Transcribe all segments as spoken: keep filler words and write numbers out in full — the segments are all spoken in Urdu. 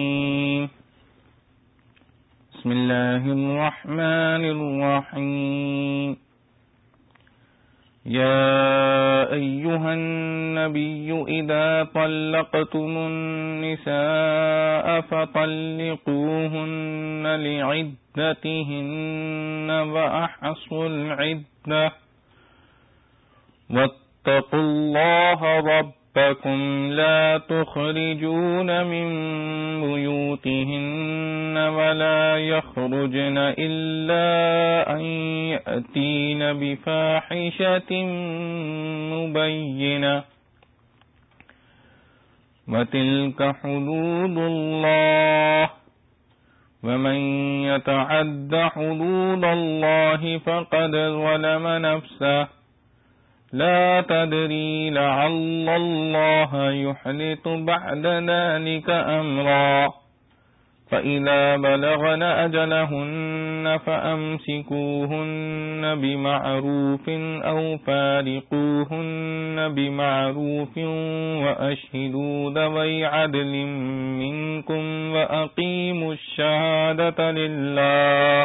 الرجيم بسم الله الرحمن الرحيم يا أيها النبي إذا طلقتم النساء فطلقوهن لعدتهن وأحصوا العدة واتقوا الله ربكم لا تخرجون من بيوتهن ولا يخرجن إلا أن يأتين بفاحشة مبينة وتلك حدود الله ومن يتعد حدود الله فقد ظلم نفسه لا تدري لعل الله يحدث بعد ذلك أمرا فإذا بلغن أجلهن فأمسكوهن بمعروف أو فارقوهن بمعروف وأشهدوا ذوي عدل منكم وأقيموا الشهادة لله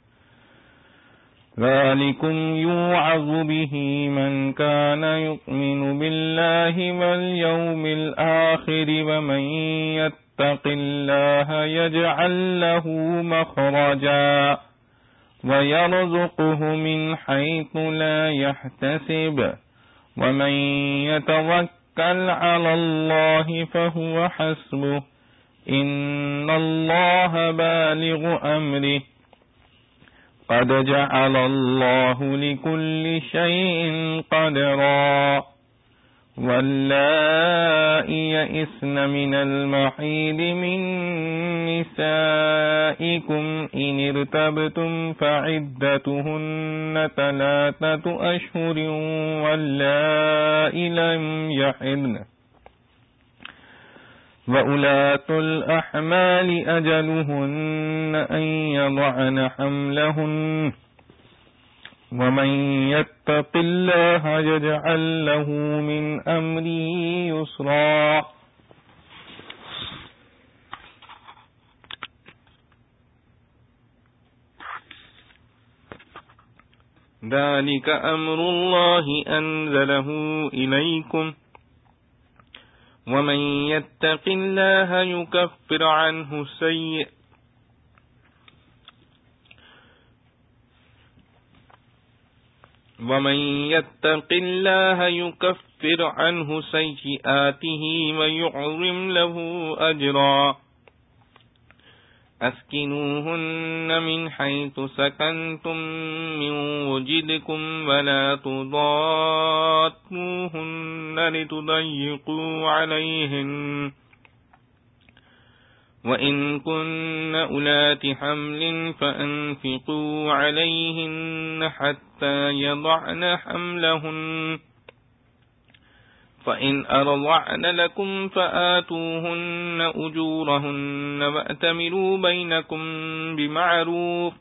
ذلكم يوعظ به من كان يؤمن بالله واليوم الآخر ومن يتق الله يجعل له مخرجا ويرزقه من حيث لا يحتسب ومن يتوكل على الله فهو حسبه إن الله بالغ أمره قد جعل الله لكل شيء قدرا واللائي يئسن من المحيض من نسائكم إن ارتبتم فعدتهن ثلاثة أشهر واللائي لم يحضن وأولاة الأحمال أجلهن أن يضعن حملهن ومن يتق الله يجعل له من أمره يسرا ذلك أمر الله أنزله إليكم ومن يتق الله يكفر عنه سيئ ومن يتق الله يكفر عنه سيئاته ويعظم له أجرا أسكنوهن من حيث سكنتم من وجدكم ولا تضاروهن لتضيقوا عليهن وإن كن أولات حمل فأنفقوا عليهن حتى يضعن حملهن فإن أرضعن لكم فآتوهن أجورهن وأتمروا بينكم بمعروف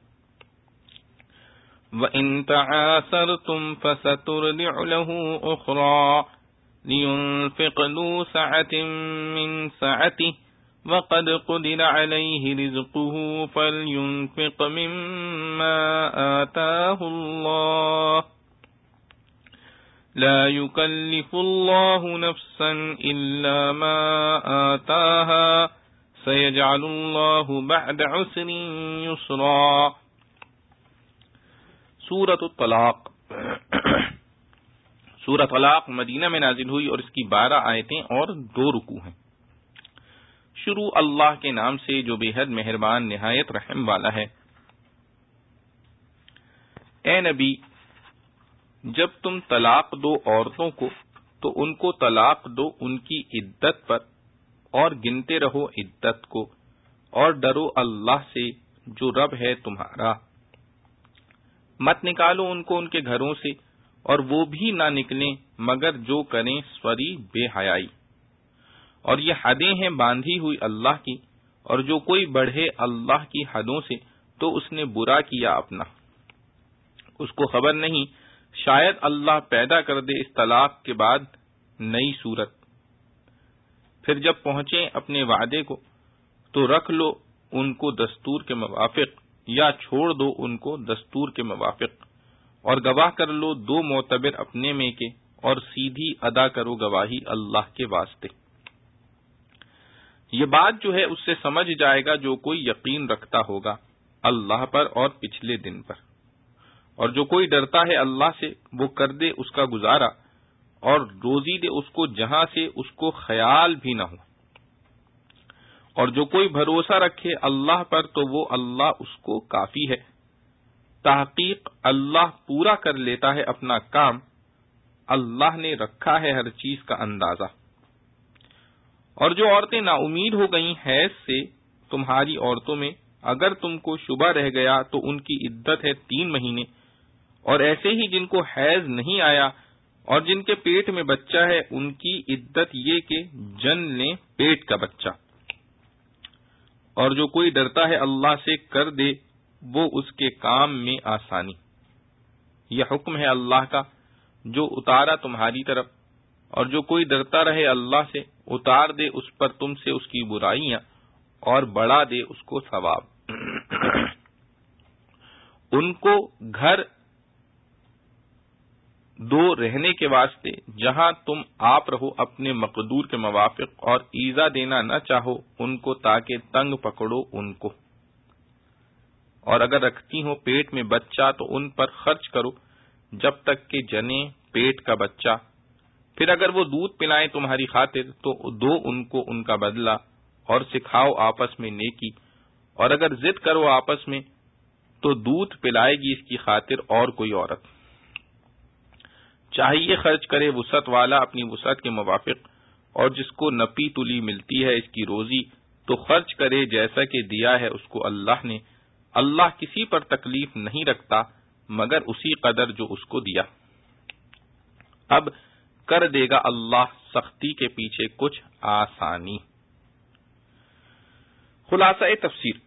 وإن تعاسرتم فسترضع له أخرى لينفق ذو سعة من سعته وقد قدر عليه رزقه فلينفق مما آتاه الله لا يكلف الله نفسا إلا ما آتاها سيجعل الله بعد عسر يسرا. سورۃ الطلاق. سورۃ طلاق مدینہ میں نازل ہوئی اور اس کی بارہ آیتیں اور دو رکوع ہیں. شروع اللہ کے نام سے جو بے حد مہربان نہایت رحم والا ہے. اے نبی، جب تم طلاق دو عورتوں کو تو ان کو طلاق دو ان کی عدت پر اور گنتے رہو عدت کو اور ڈرو اللہ سے جو رب ہے تمہارا. مت نکالو ان کو ان کے گھروں سے اور وہ بھی نہ نکلیں مگر جو کریں سوری بے حیائی. اور یہ حدیں ہیں باندھی ہوئی اللہ کی، اور جو کوئی بڑھے اللہ کی حدوں سے تو اس نے برا کیا اپنا. اس کو خبر نہیں شاید اللہ پیدا کر دے اس طلاق کے بعد نئی صورت. پھر جب پہنچیں اپنے وعدے کو تو رکھ لو ان کو دستور کے موافق یا چھوڑ دو ان کو دستور کے موافق، اور گواہ کر لو دو معتبر اپنے میں کے، اور سیدھی ادا کرو گواہی اللہ کے واسطے۔ یہ بات جو ہے اس سے سمجھ جائے گا جو کوئی یقین رکھتا ہوگا اللہ پر اور پچھلے دن پر، اور جو کوئی ڈرتا ہے اللہ سے وہ کر دے اس کا گزارا، اور روزی دے اس کو جہاں سے اس کو خیال بھی نہ ہو، اور جو کوئی بھروسہ رکھے اللہ پر تو وہ اللہ اس کو کافی ہے۔ تحقیق اللہ پورا کر لیتا ہے اپنا کام، اللہ نے رکھا ہے ہر چیز کا اندازہ۔ اور جو عورتیں نا امید ہو گئیں حیض سے تمہاری عورتوں میں، اگر تم کو شبہ رہ گیا تو ان کی عدت ہے تین مہینے، اور ایسے ہی جن کو حیض نہیں آیا اور جن کے پیٹ میں بچہ ہے ان کی عدت یہ کہ جن لیں پیٹ کا بچہ۔ اور جو کوئی ڈرتا ہے اللہ سے کر دے وہ اس کے کام میں آسانی۔ یہ حکم ہے اللہ کا جو اتارا تمہاری طرف، اور جو کوئی ڈرتا رہے اللہ سے اتار دے اس پر تم سے اس کی برائیاں اور بڑھا دے اس کو ثواب۔ ان کو گھر دو رہنے کے واسطے جہاں تم آپ رہو اپنے مقدور کے موافق، اور ایذا دینا نہ چاہو ان کو تاکہ تنگ پکڑو ان کو، اور اگر رکھتی ہو پیٹ میں بچہ تو ان پر خرچ کرو جب تک کہ جنے پیٹ کا بچہ، پھر اگر وہ دودھ پلائیں تمہاری خاطر تو دو ان کو ان کا بدلہ، اور سکھاؤ آپس میں نیکی، اور اگر ضد کرو آپس میں تو دودھ پلائے گی اس کی خاطر اور کوئی عورت۔ چاہیے خرچ کرے وسعت والا اپنی وسعت کے موافق، اور جس کو نپی تلی ملتی ہے اس کی روزی تو خرچ کرے جیسا کہ دیا ہے اس کو اللہ نے۔ اللہ کسی پر تکلیف نہیں رکھتا مگر اسی قدر جو اس کو دیا۔ اب کر دے گا اللہ سختی کے پیچھے کچھ آسانی۔ خلاصہ تفسیر،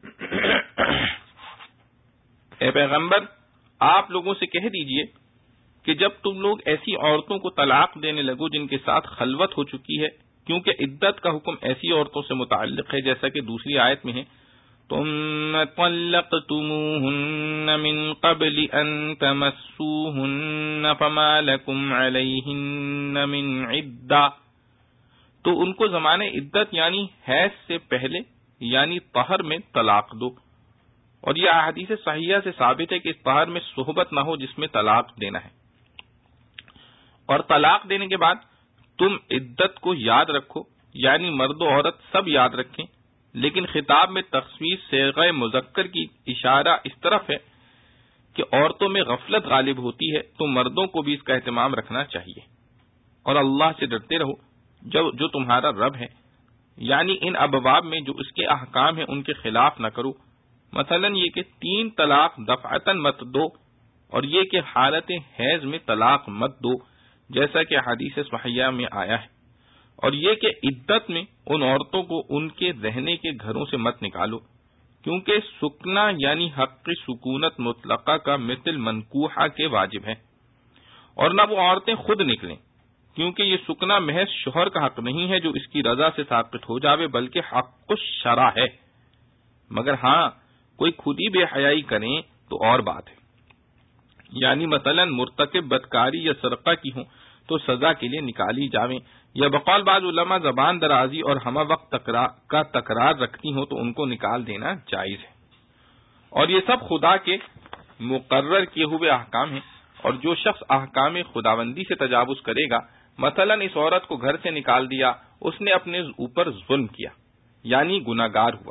اے پیغمبر آپ لوگوں سے کہہ دیجئے کہ جب تم لوگ ایسی عورتوں کو طلاق دینے لگو جن کے ساتھ خلوت ہو چکی ہے، کیونکہ عدت کا حکم ایسی عورتوں سے متعلق ہے جیسا کہ دوسری آیت میں ہے، ثم طلقتموهن من قبل ان تمسوهن فما لكم عليهن من عدة، تو ان کو زمانے عدت یعنی حیض سے پہلے یعنی طہر میں طلاق دو۔ اور یہ احادیث صحیحہ سے ثابت ہے کہ اس طہر میں صحبت نہ ہو جس میں طلاق دینا ہے۔ اور طلاق دینے کے بعد تم عدت کو یاد رکھو، یعنی مرد و عورت سب یاد رکھیں، لیکن خطاب میں تخصیص صیغہ مذکر کی اشارہ اس طرف ہے کہ عورتوں میں غفلت غالب ہوتی ہے تو مردوں کو بھی اس کا اہتمام رکھنا چاہیے۔ اور اللہ سے ڈرتے رہو جو جو تمہارا رب ہے، یعنی ان ابواب میں جو اس کے احکام ہیں ان کے خلاف نہ کرو، مثلا یہ کہ تین طلاق دفعتاً مت دو، اور یہ کہ حالت حیض میں طلاق مت دو جیسا کہ حدیث صحیحہ میں آیا ہے، اور یہ کہ عدت میں ان عورتوں کو ان کے رہنے کے گھروں سے مت نکالو، کیونکہ سکنا یعنی حق سکونت مطلقہ کا مثل منکوحہ کے واجب ہے، اور نہ وہ عورتیں خود نکلیں، کیونکہ یہ سکنا محض شوہر کا حق نہیں ہے جو اس کی رضا سے ساقط ہو جاوے، بلکہ حق الشرع ہے، مگر ہاں کوئی خود ہی بے حیائی کریں تو اور بات ہے، یعنی مثلا مرتکب بدکاری یا سرقہ کی ہوں تو سزا کے لیے نکالی جاویں، یا بقول بعض علماء زبان درازی اور ہمہ وقت تکرار کا تکرار رکھتی ہوں تو ان کو نکال دینا جائز ہے۔ اور یہ سب خدا کے مقرر کیے ہوئے احکام ہیں، اور جو شخص احکام خداوندی سے تجاوز کرے گا، مثلا اس عورت کو گھر سے نکال دیا، اس نے اپنے اوپر ظلم کیا، یعنی گناہگار ہوا۔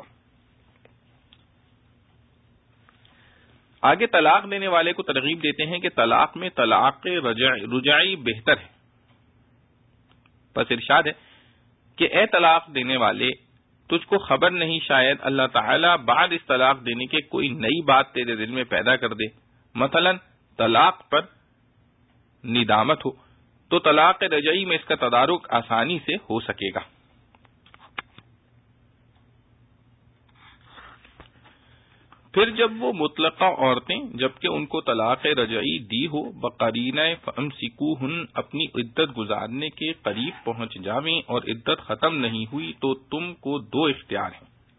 آگے طلاق دینے والے کو ترغیب دیتے ہیں کہ طلاق میں طلاق رجعی بہتر ہے۔ پس ارشاد ہے کہ اے طلاق دینے والے تجھ کو خبر نہیں شاید اللہ تعالیٰ بعد اس طلاق دینے کے کوئی نئی بات تیرے دل میں پیدا کر دے، مثلا طلاق پر ندامت ہو تو طلاق رجعی میں اس کا تدارک آسانی سے ہو سکے گا۔ پھر جب وہ مطلقہ عورتیں جبکہ ان کو طلاق رجعی دی ہو بقرینہ فامسکوہن اپنی عدت گزارنے کے قریب پہنچ جاویں اور عدت ختم نہیں ہوئی تو تم کو دو اختیار ہیں،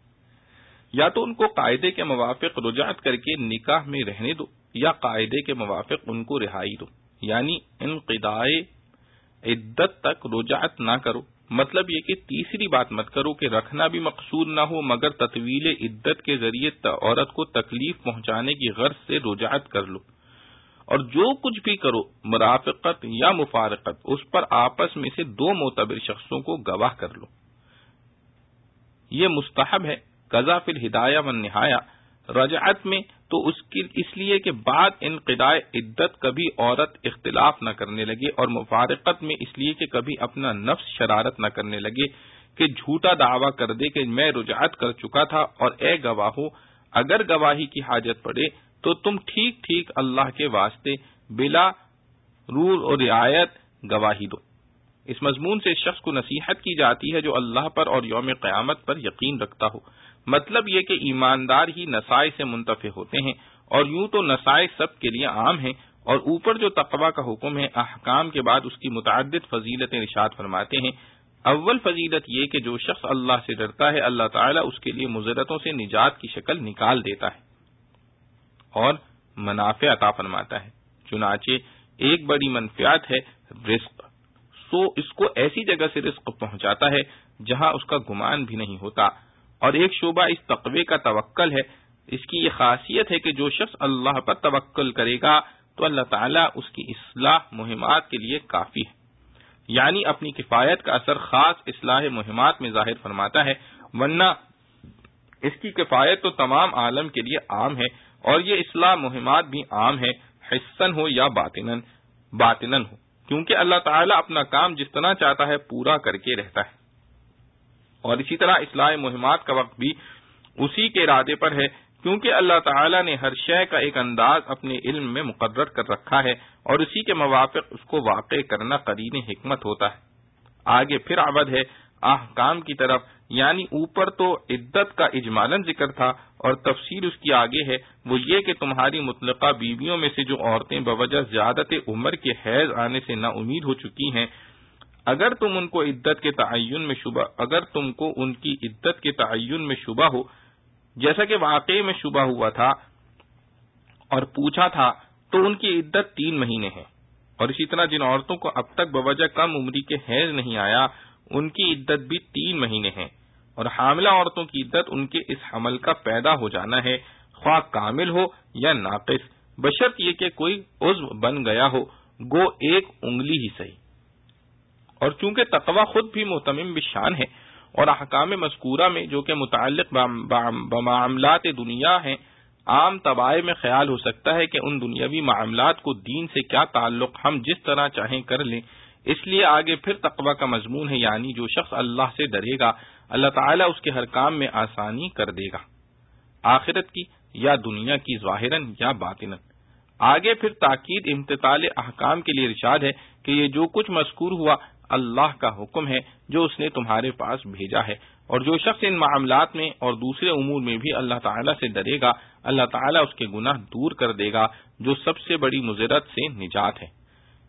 یا تو ان کو قاعدے کے موافق رجعت کر کے نکاح میں رہنے دو یا قاعدے کے موافق ان کو رہائی دو، یعنی انقضاء عدت تک رجعت نہ کرو۔ مطلب یہ کہ تیسری بات مت کرو کہ رکھنا بھی مقصود نہ ہو مگر تطویل عدت کے ذریعے عورت کو تکلیف پہنچانے کی غرض سے رجعت کر لو، اور جو کچھ بھی کرو مرافقت یا مفارقت اس پر آپس میں سے دو معتبر شخصوں کو گواہ کر لو۔ یہ مستحب ہے۔ قضا فی الہدایہ والنہایہ، رجعت میں تو اس کی اس لیے کہ بعد انقضاء عدت کبھی عورت اختلاف نہ کرنے لگے، اور مفارقت میں اس لیے کہ کبھی اپنا نفس شرارت نہ کرنے لگے کہ جھوٹا دعویٰ کر دے کہ میں رجعت کر چکا تھا، اور اے گواہو اگر گواہی کی حاجت پڑے تو تم ٹھیک ٹھیک اللہ کے واسطے بلا رول اور رعایت گواہی دو۔ اس مضمون سے شخص کو نصیحت کی جاتی ہے جو اللہ پر اور یوم قیامت پر یقین رکھتا ہو۔ مطلب یہ کہ ایماندار ہی نسائی سے منتفع ہوتے ہیں، اور یوں تو نسائی سب کے لیے عام ہیں، اور اوپر جو تقوی کا حکم ہے احکام کے بعد اس کی متعدد فضیلتیں ارشاد فرماتے ہیں۔ اول فضیلت یہ کہ جو شخص اللہ سے ڈرتا ہے اللہ تعالیٰ اس کے لیے مضرتوں سے نجات کی شکل نکال دیتا ہے اور منافع عطا فرماتا ہے۔ چنانچہ ایک بڑی منفعت ہے رزق، سو اس کو ایسی جگہ سے رزق پہنچاتا ہے جہاں اس کا گمان بھی نہیں ہوتا، اور ایک شعبہ اس تقوی کا توکل ہے۔ اس کی یہ خاصیت ہے کہ جو شخص اللہ پر توکل کرے گا تو اللہ تعالیٰ اس کی اصلاح مہمات کے لیے کافی ہے، یعنی اپنی کفایت کا اثر خاص اصلاح مہمات میں ظاہر فرماتا ہے، ورنہ اس کی کفایت تو تمام عالم کے لیے عام ہے، اور یہ اصلاح مہمات بھی عام ہے، حسن ہو یا باطنن باطنن ہو، کیونکہ اللہ تعالیٰ اپنا کام جس طرح چاہتا ہے پورا کر کے رہتا ہے، اور اسی طرح اصلاح مہمات کا وقت بھی اسی کے ارادے پر ہے، کیونکہ اللہ تعالیٰ نے ہر شے کا ایک انداز اپنے علم میں مقرر کر رکھا ہے، اور اسی کے موافق اس کو واقع کرنا قرین حکمت ہوتا ہے۔ آگے پھر عبد ہے احکام کی طرف، یعنی اوپر تو عدت کا اجمالاً ذکر تھا اور تفصیل اس کی آگے ہے، وہ یہ کہ تمہاری مطلقہ بیویوں میں سے جو عورتیں بوجہ زیادت عمر کے حیض آنے سے نا امید ہو چکی ہیں، اگر تم ان کو عدت کے تعین میں شبہ اگر تم کو ان کی عدت کے تعین میں شبہ ہو، جیسا کہ واقعے میں شبہ ہوا تھا اور پوچھا تھا، تو ان کی عدت تین مہینے ہے، اور اسی طرح جن عورتوں کو اب تک بوجہ کم عمری کے حیض نہیں آیا ان کی عدت بھی تین مہینے ہیں، اور حاملہ عورتوں کی عدت ان کے اس حمل کا پیدا ہو جانا ہے، خواہ کامل ہو یا ناقص، بشرط یہ کہ کوئی عضو بن گیا ہو، گو ایک انگلی ہی صحیح۔ اور چونکہ تقوی خود بھی محتمم بالشان ہے، اور احکام مذکورہ میں جو کہ متعلق بمعاملات دنیا ہیں، عام طبائع میں خیال ہو سکتا ہے کہ ان دنیاوی معاملات کو دین سے کیا تعلق، ہم جس طرح چاہیں کر لیں، اس لیے آگے پھر تقوی کا مضمون ہے، یعنی جو شخص اللہ سے ڈرے گا اللہ تعالیٰ اس کے ہر کام میں آسانی کر دے گا، آخرت کی یا دنیا کی، ظاہراً یا باطناً۔ آگے پھر تاکید امتثال احکام کے لیے ارشاد ہے کہ یہ جو کچھ مذکور ہوا اللہ کا حکم ہے جو اس نے تمہارے پاس بھیجا ہے، اور جو شخص ان معاملات میں اور دوسرے امور میں بھی اللہ تعالیٰ سے ڈرے گا اللہ تعالیٰ اس کے گناہ دور کر دے گا، جو سب سے بڑی مضرت سے نجات ہے،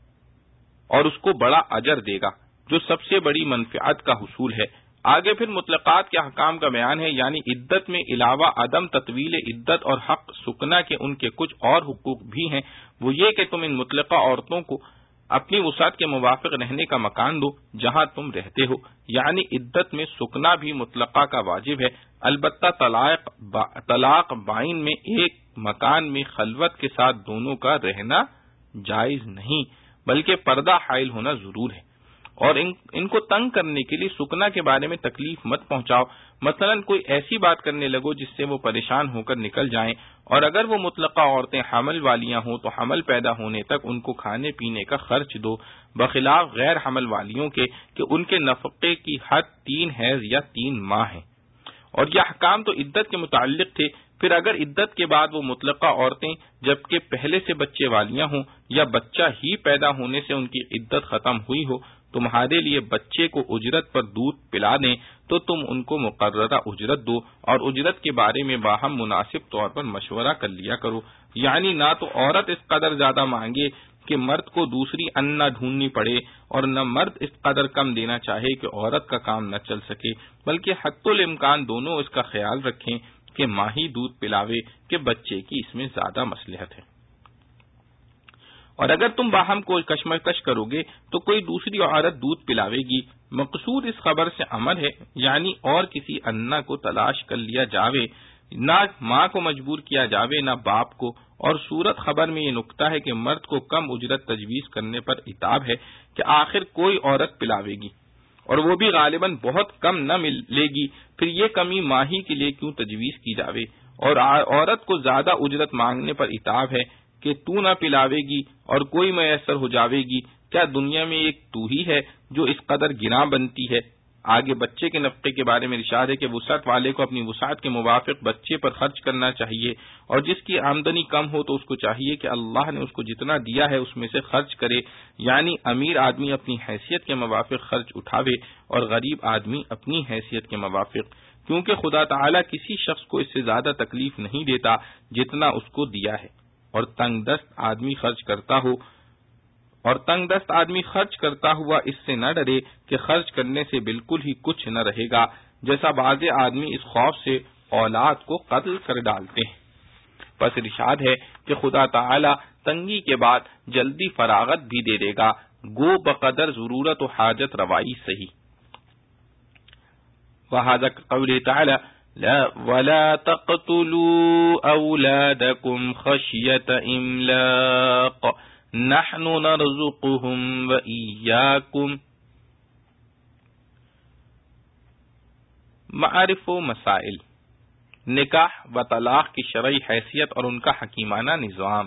اور اس کو بڑا اجر دے گا جو سب سے بڑی منفعت کا حصول ہے۔ آگے پھر مطلقات کے احکام کا بیان ہے، یعنی عدت میں علاوہ عدم تطویل عدت اور حق سکنا کے ان کے کچھ اور حقوق بھی ہیں، وہ یہ کہ تم ان مطلقہ عورتوں کو اپنی وسعت کے موافق رہنے کا مکان دو جہاں تم رہتے ہو، یعنی عدت میں سکنا بھی مطلقہ کا واجب ہے، البتہ طلاق با طلاق بائن میں ایک مکان میں خلوت کے ساتھ دونوں کا رہنا جائز نہیں، بلکہ پردہ حائل ہونا ضرور ہے، اور ان, ان کو تنگ کرنے کے لیے سکنا کے بارے میں تکلیف مت پہنچاؤ، مثلا کوئی ایسی بات کرنے لگو جس سے وہ پریشان ہو کر نکل جائیں، اور اگر وہ مطلقہ عورتیں حمل والیاں ہوں تو حمل پیدا ہونے تک ان کو کھانے پینے کا خرچ دو، بخلاف غیر حمل والیوں کے کہ ان کے نفقے کی حد تین حیض یا تین ماہ ہے۔ اور یہ احکام تو عدت کے متعلق تھے، پھر اگر عدت کے بعد وہ مطلقہ عورتیں جبکہ پہلے سے بچے والیاں ہوں یا بچہ ہی پیدا ہونے سے ان کی عدت ختم ہوئی ہو، تمہارے لیے بچے کو اجرت پر دودھ پلا دیں تو تم ان کو مقررہ اجرت دو، اور اجرت کے بارے میں باہم مناسب طور پر مشورہ کر لیا کرو، یعنی نہ تو عورت اس قدر زیادہ مانگے کہ مرد کو دوسری ان نہ ڈھونڈنی پڑے، اور نہ مرد اس قدر کم دینا چاہے کہ عورت کا کام نہ چل سکے، بلکہ حتی الامکان دونوں اس کا خیال رکھیں، کہ ماہی دودھ پلاوے کہ بچے کی اس میں زیادہ مصلحت ہے۔ اور اگر تم باہم کو کشمکش کرو گے تو کوئی دوسری عورت دودھ پلاوے گی۔ مقصود اس خبر سے امر ہے، یعنی اور کسی انا کو تلاش کر لیا جاوے، نہ ماں کو مجبور کیا جاوے نہ باپ کو۔ اور صورت خبر میں یہ نکتہ ہے کہ مرد کو کم اجرت تجویز کرنے پر عتاب ہے کہ آخر کوئی عورت پلاوے گی اور وہ بھی غالباً بہت کم نہ ملے گی، پھر یہ کمی ماہی کے لیے کیوں تجویز کی جاوے؟ اور عورت کو زیادہ اجرت مانگنے پر عتاب ہے کہ تو نہ پلاوے گی اور کوئی میسر ہو جاوے گی، کیا دنیا میں ایک تو ہی ہے جو اس قدر گنا بنتی ہے؟ آگے بچے کے نفقے کے بارے میں ارشاد ہے کہ وسعت والے کو اپنی وسعت کے موافق بچے پر خرچ کرنا چاہیے، اور جس کی آمدنی کم ہو تو اس کو چاہیے کہ اللہ نے اس کو جتنا دیا ہے اس میں سے خرچ کرے، یعنی امیر آدمی اپنی حیثیت کے موافق خرچ اٹھاوے اور غریب آدمی اپنی حیثیت کے موافق، کیونکہ خدا تعالی کسی شخص کو اس سے زیادہ تکلیف نہیں دیتا جتنا اس کو دیا ہے۔ اور تنگ دست آدمی خرچ کرتا ہو اور تنگ دست آدمی خرچ کرتا ہوا اس سے نہ ڈرے کہ خرچ کرنے سے بالکل ہی کچھ نہ رہے گا، جیسا بعض آدمی اس خوف سے اولاد کو قتل کر ڈالتے ہیں۔ پس ارشاد ہے کہ خدا تعالی تنگی کے بعد جلدی فراغت بھی دے دے گا، گو بقدر ضرورت و حاجت روائی صحیح۔ وہذا قول تعالی لا ولا تقتلوا اولادکم خشیۃ املاق نحن نرزقهم وإياكم۔ معارف و مسائل، نکاح و طلاق کی شرعی حیثیت اور ان کا حکیمانہ نظام۔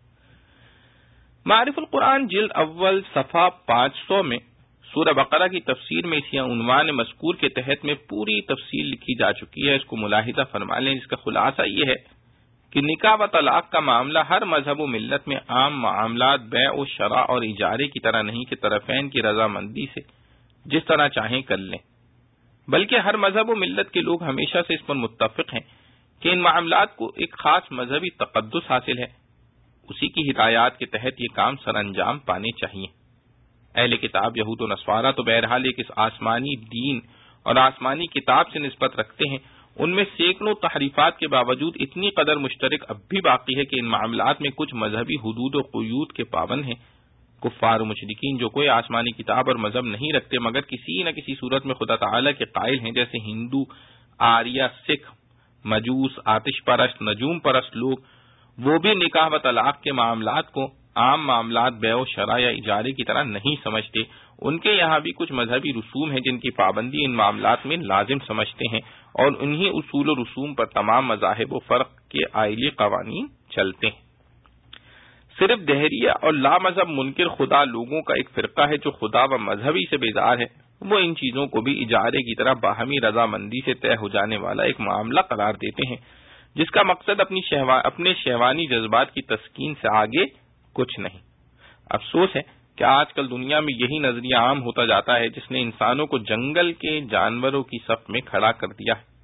معارف القرآن جلد اول صفحہ پانچ سو میں سورہ بقرہ کی تفسیر میں اسی عنوان مذکور کے تحت میں پوری تفصیل لکھی جا چکی ہے، اس کو ملاحظہ فرما لیں۔ اس کا خلاصہ یہ ہے کہ نکاح و طلاق کا معاملہ ہر مذہب و ملت میں عام معاملات بیع و شراء اور اجارے کی طرح نہیں کہ طرفین کی رضامندی سے جس طرح چاہیں کر لیں، بلکہ ہر مذہب و ملت کے لوگ ہمیشہ سے اس پر متفق ہیں کہ ان معاملات کو ایک خاص مذہبی تقدس حاصل ہے، اسی کی ہدایات کے تحت یہ کام سر انجام پانے چاہیے۔ اہل کتاب یہود و نصارہ تو بہرحال ایک اس آسمانی دین اور آسمانی کتاب سے نسبت رکھتے ہیں، ان میں سینکڑوں تحریفات کے باوجود اتنی قدر مشترک اب بھی باقی ہے کہ ان معاملات میں کچھ مذہبی حدود و قیود کے پابند ہیں۔ کفار و مشرکین جو کوئی آسمانی کتاب اور مذہب نہیں رکھتے مگر کسی نہ کسی صورت میں خدا تعالی کے قائل ہیں، جیسے ہندو، آریہ، سکھ، مجوس، آتش پرست، نجوم پرست لوگ، وہ بھی نکاح و طلاق کے معاملات کو عام معاملات بیع و شراء یا اجارے کی طرح نہیں سمجھتے۔ ان کے یہاں بھی کچھ مذہبی رسوم ہیں جن کی پابندی ان معاملات میں لازم سمجھتے ہیں، اور انہی اصول و رسوم پر تمام مذاہب و فرق کے آئلی قوانین چلتے ہیں۔ صرف دہریہ اور لامذہب منکر خدا لوگوں کا ایک فرقہ ہے جو خدا و مذہبی سے بیزار ہے، وہ ان چیزوں کو بھی اجارے کی طرح باہمی رضامندی سے طے ہو جانے والا ایک معاملہ قرار دیتے ہیں، جس کا مقصد اپنی شہوا اپنے شہوانی جذبات کی تسکین سے آگے کچھ نہیں۔ افسوس ہے کہ آج کل دنیا میں یہی نظریہ عام ہوتا جاتا ہے جس نے انسانوں کو جنگل کے جانوروں کی صف میں کھڑا کر دیا ہے۔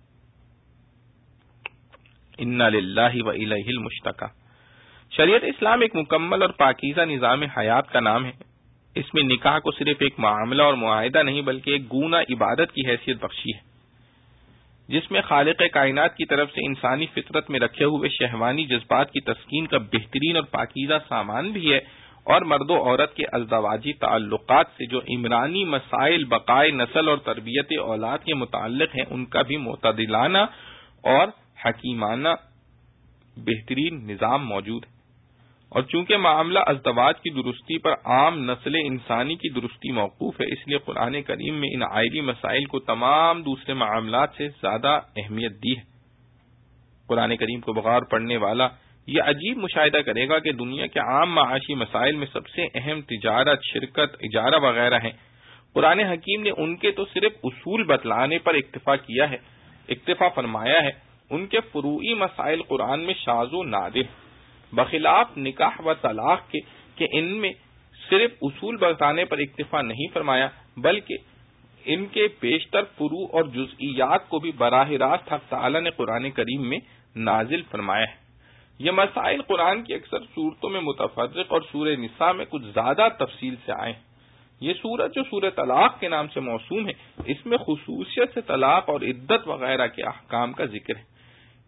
انا للہ و الیہ المشتقى۔ شریعت اسلام ایک مکمل اور پاکیزہ نظام حیات کا نام ہے۔ اس میں نکاح کو صرف ایک معاملہ اور معاہدہ نہیں بلکہ ایک گونا عبادت کی حیثیت بخشی ہے، جس میں خالق کائنات کی طرف سے انسانی فطرت میں رکھے ہوئے شہوانی جذبات کی تسکین کا بہترین اور پاکیزہ سامان بھی ہے، اور مرد و عورت کے ازدواجی تعلقات سے جو عمرانی مسائل بقائے نسل اور تربیت اولاد کے متعلق ہیں ان کا بھی معتدلانہ اور حکیمانہ بہترین نظام موجود ہے۔ اور چونکہ معاملہ ازدواج کی درستی پر عام نسل انسانی کی درستی موقوف ہے، اس لیے قرآن کریم میں ان آئلی مسائل کو تمام دوسرے معاملات سے زیادہ اہمیت دی ہے۔ قرآن کریم کو بغور پڑھنے والا یہ عجیب مشاہدہ کرے گا کہ دنیا کے عام معاشی مسائل میں سب سے اہم تجارت، شرکت، اجارہ وغیرہ ہیں۔ قرآن حکیم نے ان کے تو صرف اصول بتلانے پر اکتفا کیا ہے، اکتفا فرمایا ہے، ان کے فروعی مسائل قرآن میں شاذ و نادر، بخلاف نکاح و طلاق کے کہ ان میں صرف اصول بتانے پر اکتفا نہیں فرمایا بلکہ ان کے بیشتر فروع اور جزئیات کو بھی براہ راست حق تعالی نے قرآن کریم میں نازل فرمایا ہے۔ یہ مسائل قرآن کی اکثر صورتوں میں متفرق اور سورہ نساء میں کچھ زیادہ تفصیل سے آئے ہیں۔ یہ سورت جو سورہ طلاق کے نام سے موسوم ہے، اس میں خصوصیت سے طلاق اور عدت وغیرہ کے احکام کا ذکر ہے۔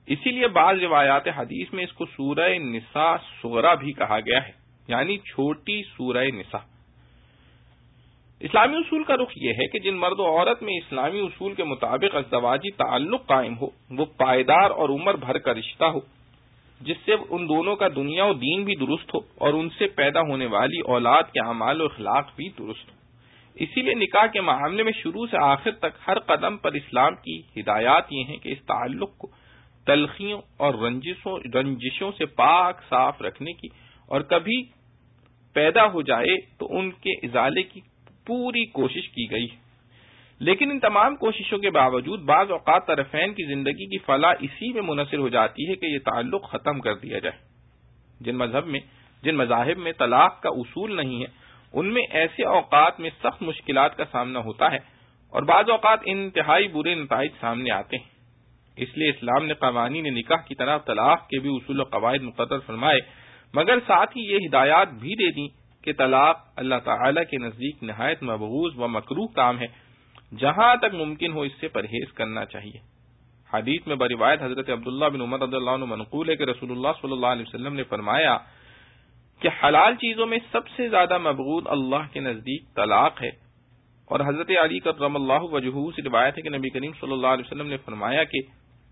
اسی لیے بعض روایات حدیث میں اس کو سورہ نساء صغریٰ بھی کہا گیا ہے، یعنی چھوٹی سورہ نساء۔ اسلامی اصول کا رخ یہ ہے کہ جن مرد و عورت میں اسلامی اصول کے مطابق ازدواجی تعلق قائم ہو، وہ پائیدار اور عمر بھر کا رشتہ ہو، جس سے ان دونوں کا دنیا و دین بھی درست ہو اور ان سے پیدا ہونے والی اولاد کے اعمال و اخلاق بھی درست ہو۔ اسی لیے نکاح کے معاملے میں شروع سے آخر تک ہر قدم پر اسلام کی ہدایات یہ ہیں کہ اس تعلق کو تلخیوں اور رنجشوں رنجشوں سے پاک صاف رکھنے کی، اور کبھی پیدا ہو جائے تو ان کے ازالے کی پوری کوشش کی گئی ہے۔ لیکن ان تمام کوششوں کے باوجود بعض اوقات طرفین کی زندگی کی فلاح اسی میں منحصر ہو جاتی ہے کہ یہ تعلق ختم کر دیا جائے۔ جن مذہب میں جن مذاہب میں طلاق کا اصول نہیں ہے، ان میں ایسے اوقات میں سخت مشکلات کا سامنا ہوتا ہے، اور بعض اوقات انتہائی برے نتائج سامنے آتے ہیں۔ اس لیے اسلام نے قوانین نکاح کی طرح طلاق کے بھی اصول و قواعد مقرر فرمائے، مگر ساتھ ہی یہ ہدایات بھی دے دیں کہ طلاق اللہ تعالی کے نزدیک نہایت مبغوض و مکروہ کام ہے، جہاں تک ممکن ہو اس سے پرہیز کرنا چاہیے۔ حدیث میں بروایت حضرت عبداللہ بن عمر رضی اللہ عنہ منقول ہے کہ رسول اللہ صلی اللہ علیہ وسلم نے فرمایا کہ حلال چیزوں میں سب سے زیادہ مبغوض اللہ کے نزدیک طلاق ہے، اور حضرت علی کرم اللہ وجہہ سے روایت ہے کہ نبی کریم صلی اللہ علیہ وسلم نے فرمایا کہ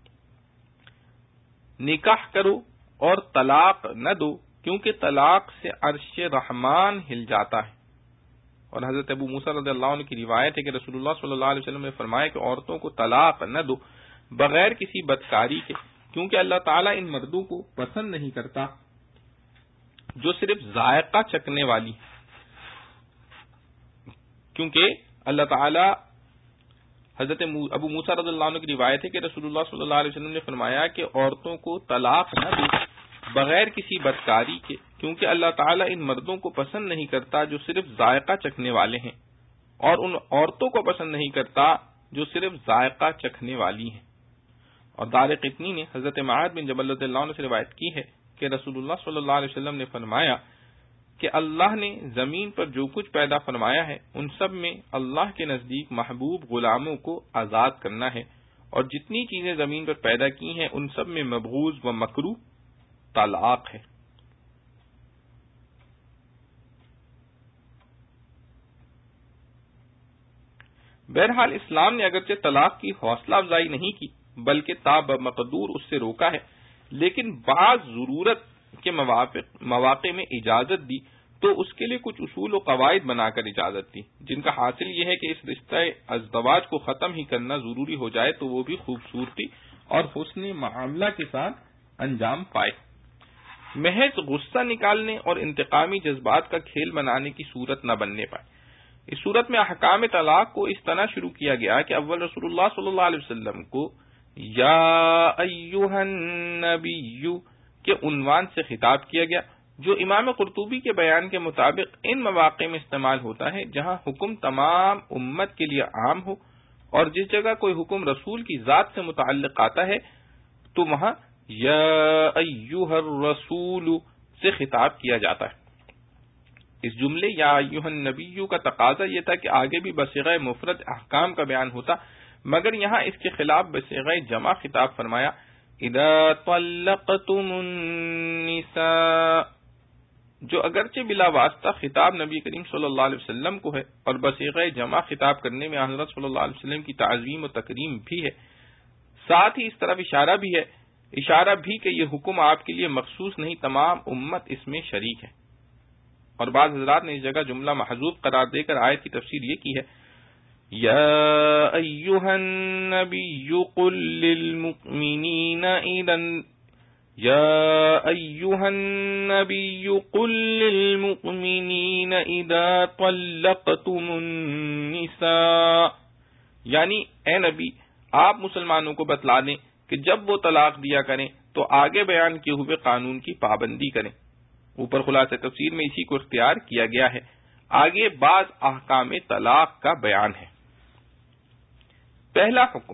نکاح کرو اور طلاق نہ دو، کیونکہ طلاق سے عرش رحمان ہل جاتا ہے۔ اور حضرت ابو موسیٰ رضی اللہ عنہ کی روایت ہے کہ رسول اللہ صلی اللہ علیہ وسلم نے فرمایا کہ عورتوں کو طلاق نہ دو بغیر کسی بدکاری کے، کیونکہ اللہ تعالیٰ ان مردوں کو پسند نہیں کرتا جو صرف ذائقہ چکھنے والی، کیونکہ اللہ تعالیٰ حضرت ابو موسیٰ رضی اللہ عنہ کی روایت ہے کہ رسول اللہ صلی اللہ علیہ وسلم نے فرمایا کہ عورتوں کو طلاق نہ دو بغیر کسی بدکاری کے، کیونکہ اللہ تعالیٰ ان مردوں کو پسند نہیں کرتا جو صرف ذائقہ چکھنے والے ہیں، اور ان عورتوں کو پسند نہیں کرتا جو صرف ذائقہ چکھنے والی ہیں۔ اور دارقطنی نے حضرت معاذ بن جبل رضی اللہ عنہ سے روایت کی ہے کہ رسول اللہ صلی اللہ علیہ وسلم نے فرمایا کہ اللہ نے زمین پر جو کچھ پیدا فرمایا ہے ان سب میں اللہ کے نزدیک محبوب غلاموں کو آزاد کرنا ہے، اور جتنی چیزیں زمین پر پیدا کی ہیں ان سب میں مبغوض و مکروہ طلاق ہے۔ بہرحال اسلام نے اگرچہ طلاق کی حوصلہ افزائی نہیں کی بلکہ تا بمقدور اس سے روکا ہے، لیکن بعض ضرورت کے مواقع میں اجازت دی تو اس کے لیے کچھ اصول و قواعد بنا کر اجازت دی، جن کا حاصل یہ ہے کہ اس رشتہ ازدواج کو ختم ہی کرنا ضروری ہو جائے تو وہ بھی خوبصورتی اور حسن معاملہ کے ساتھ انجام پائے۔ محض غصہ نکالنے اور انتقامی جذبات کا کھیل بنانے کی صورت نہ بننے پائے۔ اس صورت میں احکام طلاق کو اس طرح شروع کیا گیا کہ اول رسول اللہ صلی اللہ علیہ وسلم کو یا ایھا النبی کے عنوان سے خطاب کیا گیا، جو امام قرطبی کے بیان کے مطابق ان مواقع میں استعمال ہوتا ہے جہاں حکم تمام امت کے لیے عام ہو، اور جس جگہ کوئی حکم رسول کی ذات سے متعلق آتا ہے تو وہاں یا ایھا الرسول سے خطاب کیا جاتا ہے۔ اس جملے یا ایھا النبی کا تقاضا یہ تھا کہ آگے بھی بصیغہ مفرد احکام کا بیان ہوتا، مگر یہاں اس کے خلاف بصیغہ جمع خطاب فرمایا اذا طلقتم النساء، جو اگرچہ بلا واسطہ خطاب نبی کریم صلی اللہ علیہ وسلم کو ہے، اور بصیغہ جمع خطاب کرنے میں حضرت صلی اللہ علیہ وسلم کی تعظیم و تکریم بھی ہے، ساتھ ہی اس طرف اشارہ بھی ہے اشارہ بھی کہ یہ حکم آپ کے لیے مخصوص نہیں، تمام امت اس میں شریک ہے۔ اور بعض حضرات نے اس جگہ جملہ محذوف قرار دے کر آیت کی تفسیر یہ کی ہے یا ایھا النبی قل للمؤمنین اذا یا ایھا النبی قل للمؤمنین اذا طلقتم النساء، یعنی اے نبی آپ مسلمانوں کو بتلا دیں کہ جب وہ طلاق دیا کریں تو آگے بیان کیے ہوئے قانون کی پابندی کریں۔ اوپر خلاصہ تفسیر میں اسی کو اختیار کیا گیا ہے۔ آگے بعض احکام طلاق کا بیان ہے۔ پہلا حکم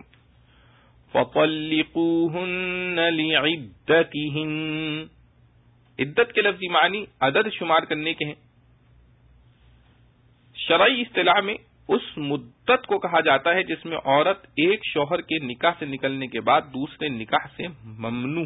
فَطَلِّقُوهُنَّ لِعِدَّتِهِنَّ، عدت کے لفظی معنی عدد شمار کرنے کے ہیں۔ شرعی اصطلاح میں اس مدت کو کہا جاتا ہے جس میں عورت ایک شوہر کے نکاح سے نکلنے کے بعد دوسرے نکاح سے ممنوع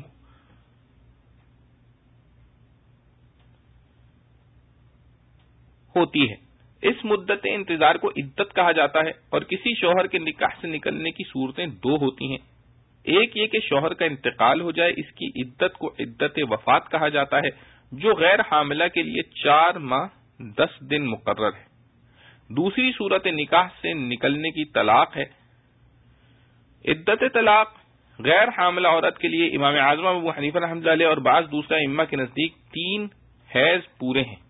ہوتی ہے۔ اس مدت انتظار کو عدت کہا جاتا ہے، اور کسی شوہر کے نکاح سے نکلنے کی صورتیں دو ہوتی ہیں۔ ایک یہ کہ شوہر کا انتقال ہو جائے، اس کی عدت کو عدت وفات کہا جاتا ہے، جو غیر حاملہ کے لیے چار ماہ دس دن مقرر ہے۔ دوسری صورت نکاح سے نکلنے کی طلاق ہے۔ عدت طلاق غیر حاملہ عورت کے لیے امام اعظم ابو حنیفہ رحمۃ اللہ علیہ اور بعض دوسرے ائمہ کے نزدیک تین حیض پورے ہیں،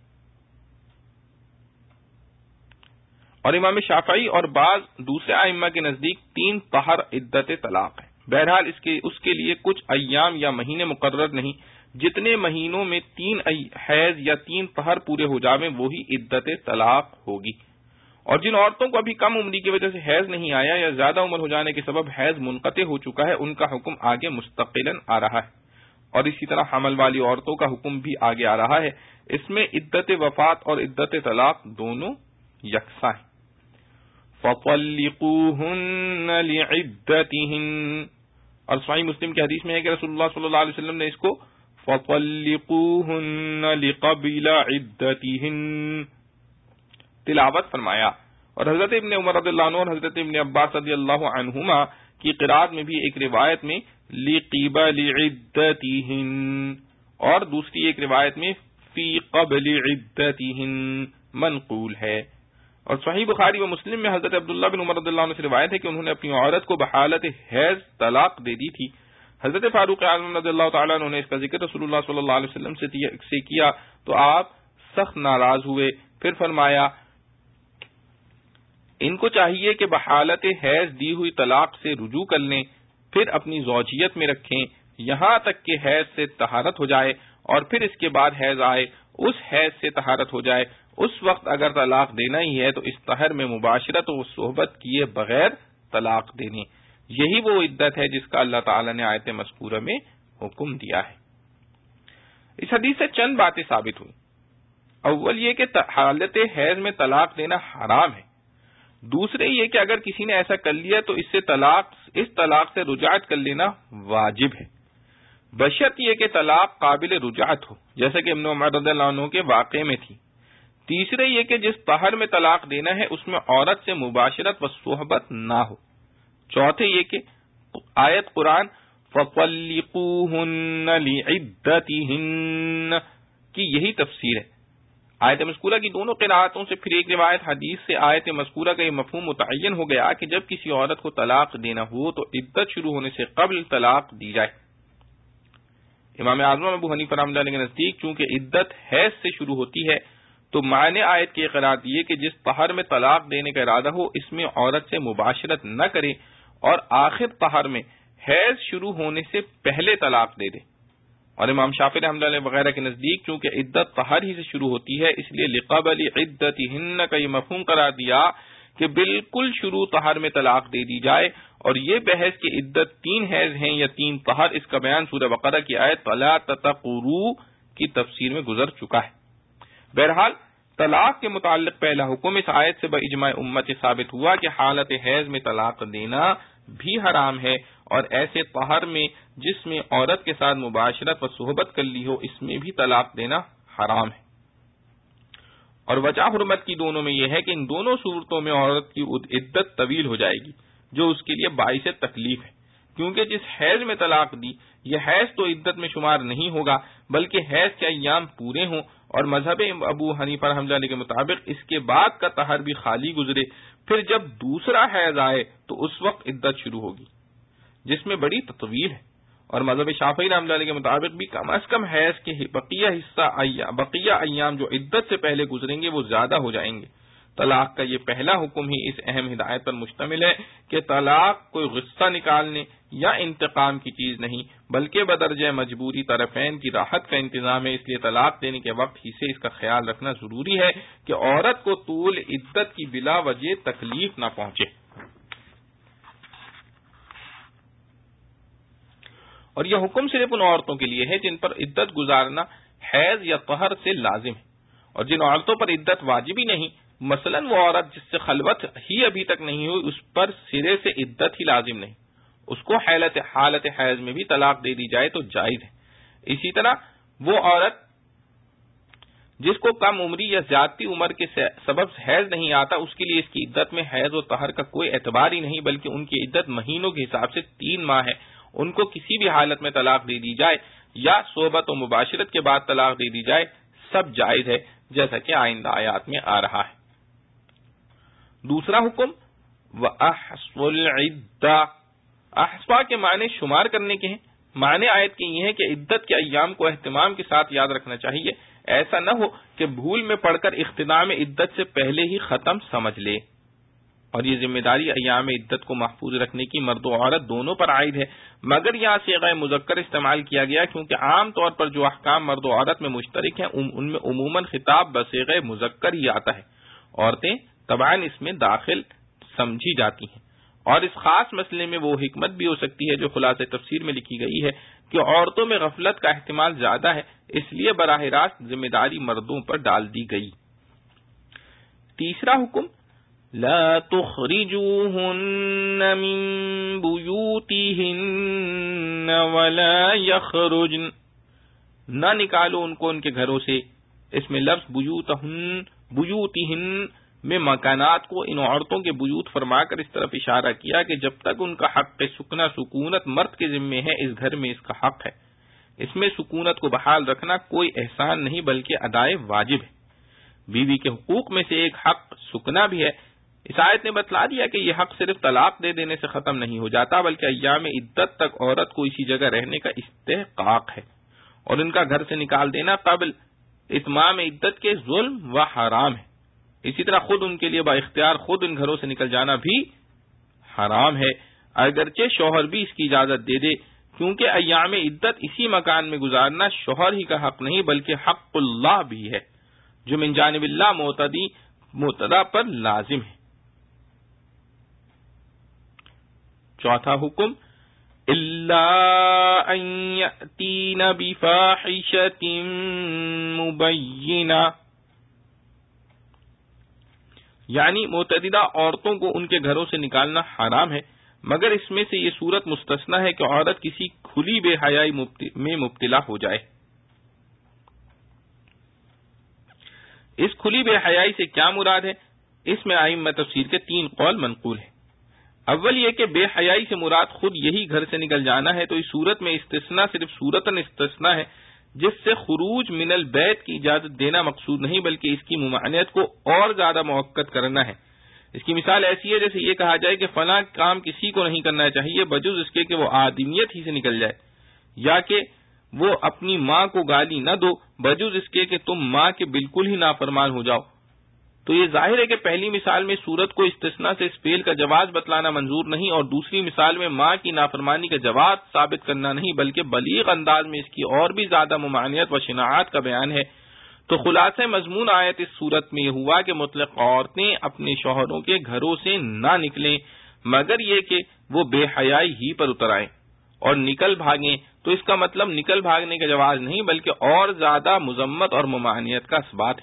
اور امام شافعی اور بعض دوسرے ائمہ کے نزدیک تین طہر عدت طلاق ہے۔ بہرحال اس کے اس کے لیے کچھ ایام یا مہینے مقرر نہیں، جتنے مہینوں میں تین حیض یا تین طہر پورے ہو جاویں وہی عدت طلاق ہوگی۔ اور جن عورتوں کو ابھی کم عمری کی وجہ سے حیض نہیں آیا یا زیادہ عمر ہو جانے کے سبب حیض منقطع ہو چکا ہے، ان کا حکم آگے مستقلاً آ رہا ہے، اور اسی طرح حمل والی عورتوں کا حکم بھی آگے آ رہا ہے۔ اس میں عدت وفات اور عدت طلاق دونوں یکساں ہیں۔ فَطَلِّقُوهُنَّ لِعِدَّتِهِنَّ، اور صحیح مسلم کی حدیث میں ہے کہ رسول اللہ صلی اللہ علیہ وسلم نے اس کو فَطَلِّقُوهُنَّ لِقَبْلَ عِدَّتِهِنَّ تلاوت فرمایا، اور حضرت ابن عمر رضی اللہ عنہ اور حضرت ابن عباس رضی اللہ عنہما کی قرات میں بھی ایک روایت میں لِقِبَلِ عِدَّتِهِنَّ اور دوسری ایک روایت میں فی قبل عِدَّتِهِنَّ منقول ہے۔ اور صحیح بخاری و مسلم میں حضرت عبداللہ بن عمر رضی اللہ عنہ سے روایت ہے کہ انہوں نے اپنی عورت کو بحالت حیض طلاق دے دی تھی۔ حضرت فاروق اعظم رضی اللہ تعالیٰ عنہ نے اس کا ذکر رسول اللہ صلی اللہ علیہ وسلم سے کیا تو آپ سخت ناراض ہوئے، پھر فرمایا ان کو چاہیے کہ بحالت حیض دی ہوئی طلاق سے رجوع کر لیں، پھر اپنی زوجیت میں رکھیں یہاں تک کہ حیض سے طہارت ہو جائے، اور پھر اس کے بعد حیض آئے، اس حیض سے طہارت ہو جائے، اس وقت اگر طلاق دینا ہی ہے تو اس طہر میں مباشرت و صحبت کیے بغیر طلاق دینی۔ یہی وہ عدت ہے جس کا اللہ تعالی نے آیت مذکورہ میں حکم دیا ہے۔ اس حدیث سے چند باتیں ثابت ہوئی۔ اول یہ کہ حالت حیض میں طلاق دینا حرام ہے۔ دوسرے یہ کہ اگر کسی نے ایسا کر لیا تو اس سے طلاق اس طلاق سے رجعت کر لینا واجب ہے، بشرط یہ کہ طلاق قابل رجعت ہو، جیسے کہ ابن عمر رضی اللہ عنہ کے واقعے میں تھی۔ تیسرے یہ کہ جس طہر میں طلاق دینا ہے اس میں عورت سے مباشرت و صحبت نہ ہو۔ چوتھے یہ کہ آیت قرآن فَطَلِّقُوهُنَّ لِعِدَّتِهِنَّ کی یہی تفسیر ہے۔ آیت مذکورہ کی دونوں قراءتوں سے پھر ایک روایت حدیث سے آیت مذکورہ کا یہ مفہوم متعین ہو گیا کہ جب کسی عورت کو طلاق دینا ہو تو عدت شروع ہونے سے قبل طلاق دی جائے۔ امام اعظم ابو حنیفہ رحمۃ اللہ علیہ کے نزدیک چونکہ عدت حیض سے شروع ہوتی ہے تو معنی آیت کی قرار دیے کہ جس طہر میں طلاق دینے کا ارادہ ہو اس میں عورت سے مباشرت نہ کرے، اور آخر طہر میں حیض شروع ہونے سے پہلے طلاق دے دے۔ اور امام شافعی رحمۃ اللہ وغیرہ کے نزدیک چونکہ عدت طہر ہی سے شروع ہوتی ہے اس لیے لقبل عدتہن کا یہ مفہوم قرار دیا کہ بالکل شروع طہر میں طلاق دے دی جائے، اور یہ بحث کہ عدت تین حیض ہیں یا تین طہر اس کا بیان سورہ بقرہ کی آیت فلا تتقروا کی تفسیر میں گزر چکا ہے۔ بہرحال طلاق کے متعلق پہلا حکم اس آیت سے باجماع امت ثابت ہوا کہ حالت حیض میں طلاق دینا بھی حرام ہے، اور ایسے طہر میں جس میں عورت کے ساتھ مباشرت و صحبت کر لی ہو اس میں بھی طلاق دینا حرام ہے۔ اور وجہ حرمت کی دونوں میں یہ ہے کہ ان دونوں صورتوں میں عورت کی عدت طویل ہو جائے گی جو اس کے لیے باعث تکلیف ہے، کیونکہ جس حیض میں طلاق دی یہ حیض تو عدت میں شمار نہیں ہوگا بلکہ حیض کے ایام پورے ہوں، اور مذہب ابو حنیفہ رحمۃ اللہ کے مطابق اس کے بعد کا طہر بھی خالی گزرے، پھر جب دوسرا حیض آئے تو اس وقت عدت شروع ہوگی جس میں بڑی تطویل ہے۔ اور مذہب شافعی رحمۃ اللہ کے مطابق بھی کم از کم حیض کے بقیہ حصہ بقیہ ایام جو عدت سے پہلے گزریں گے وہ زیادہ ہو جائیں گے۔ طلاق کا یہ پہلا حکم ہی اس اہم ہدایت پر مشتمل ہے کہ طلاق کوئی غصہ نکالنے یا انتقام کی چیز نہیں بلکہ بدرجہ مجبوری طرفین کی راحت کا انتظام ہے، اس لیے طلاق دینے کے وقت ہی سے اس کا خیال رکھنا ضروری ہے کہ عورت کو طول عدت کی بلا وجہ تکلیف نہ پہنچے۔ اور یہ حکم صرف ان عورتوں کے لیے ہے جن پر عدت گزارنا حیض یا طہر سے لازم ہے، اور جن عورتوں پر عدت واجب ہی نہیں مثلا وہ عورت جس سے خلوت ہی ابھی تک نہیں ہوئی اس پر سرے سے عدت ہی لازم نہیں، اس کو حالت حالت حیض میں بھی طلاق دے دی جائے تو جائز ہے۔ اسی طرح وہ عورت جس کو کم عمری یا زیادتی عمر کے سبب حیض نہیں آتا، اس کے لیے اس کی عدت میں حیض و طہر کا کوئی اعتبار ہی نہیں، بلکہ ان کی عدت مہینوں کے حساب سے تین ماہ ہے۔ ان کو کسی بھی حالت میں طلاق دے دی جائے یا صحبت و مباشرت کے بعد طلاق دے دی جائے، سب جائز ہے، جیسا کہ آئندہ آیات میں آ رہا ہے۔ دوسرا حکم وَأَحْصُوا الْعِدَّةَ، احصا کے معنی شمار کرنے کے ہیں۔ معنی آیت کے یہ ہے کہ عدت کے ایام کو اہتمام کے ساتھ یاد رکھنا چاہیے، ایسا نہ ہو کہ بھول میں پڑھ کر اختتام عدت سے پہلے ہی ختم سمجھ لے، اور یہ ذمہ داری ایام عدت کو محفوظ رکھنے کی مرد و عورت دونوں پر عائد ہے، مگر یہاں صیغہ مذکر استعمال کیا گیا کیونکہ عام طور پر جو احکام مرد و عورت میں مشترک ہیں ان میں عموماً خطاب بصیغہ مذکر ہی آتا ہے، عورتیں طبعاً اس میں داخل سمجھی جاتی ہیں، اور اس خاص مسئلے میں وہ حکمت بھی ہو سکتی ہے جو خلاصہ تفسیر میں لکھی گئی ہے کہ عورتوں میں غفلت کا احتمال زیادہ ہے، اس لیے براہ راست ذمہ داری مردوں پر ڈال دی گئی۔ تیسرا حکم لا تخرجوهن من بيوتهن ولا يخرجن، نہ نکالو ان کو ان کے گھروں سے۔ اس میں لفظ بیوتہن بیوتہن میں مکانات کو ان عورتوں کے بیوت فرما کر اس طرف اشارہ کیا کہ جب تک ان کا حق سکنا سکونت مرد کے ذمے ہے، اس گھر میں اس کا حق ہے۔ اس میں سکونت کو بحال رکھنا کوئی احسان نہیں بلکہ ادائے واجب ہے۔ بیوی کے حقوق میں سے ایک حق سکنا بھی ہے۔ اس آیت نے بتلا دیا کہ یہ حق صرف طلاق دے دینے سے ختم نہیں ہو جاتا بلکہ ایام عدت تک عورت کو اسی جگہ رہنے کا استحقاق ہے، اور ان کا گھر سے نکال دینا قبل اتمام عدت کے ظلم و حرام ہے۔ اسی طرح خود ان کے لیے با اختیار خود ان گھروں سے نکل جانا بھی حرام ہے، اگرچہ شوہر بھی اس کی اجازت دے دے، کیونکہ ایام عدت اسی مکان میں گزارنا شوہر ہی کا حق نہیں بلکہ حق اللہ بھی ہے جو من جانب اللہ معتدی معتدا پر لازم ہے۔ چوتھا حکم الا ان یاتین بفاحشۃ مبینہ، یعنی معتددہ عورتوں کو ان کے گھروں سے نکالنا حرام ہے، مگر اس میں سے یہ صورت مستثنا ہے کہ عورت کسی کھلی بے حیائی میں مبتلا ہو جائے۔ اس کھلی بے حیائی سے کیا مراد ہے؟ اس میں ائمہ تفسیر کے تین قول منقول ہیں۔ اول یہ کہ بے حیائی سے مراد خود یہی گھر سے نکل جانا ہے، تو اس صورت میں استثناء صرف صورتاً استثناء ہے، جس سے خروج من البیت کی اجازت دینا مقصود نہیں بلکہ اس کی ممانعت کو اور زیادہ موقت کرنا ہے۔ اس کی مثال ایسی ہے جیسے یہ کہا جائے کہ فلاں کام کسی کو نہیں کرنا چاہیے بجز اس کے کہ وہ آدمیت ہی سے نکل جائے، یا کہ وہ اپنی ماں کو گالی نہ دو بجز اس کے کہ تم ماں کے بالکل ہی نافرمان ہو جاؤ۔ تو یہ ظاہر ہے کہ پہلی مثال میں صورت کو استثناء سے اس فعل کا جواز بتلانا منظور نہیں، اور دوسری مثال میں ماں کی نافرمانی کا جواز ثابت کرنا نہیں بلکہ بلیغ انداز میں اس کی اور بھی زیادہ ممانعت و شناعت کا بیان ہے۔ تو خلاصہ مضمون آیت اس صورت میں یہ ہوا کہ مطلق عورتیں اپنے شوہروں کے گھروں سے نہ نکلیں مگر یہ کہ وہ بے حیائی ہی پر اتر آئیں اور نکل بھاگیں، تو اس کا مطلب نکل بھاگنے کا جواز نہیں بلکہ اور زیادہ مذمت اور ممانعت کا اثبات ہے۔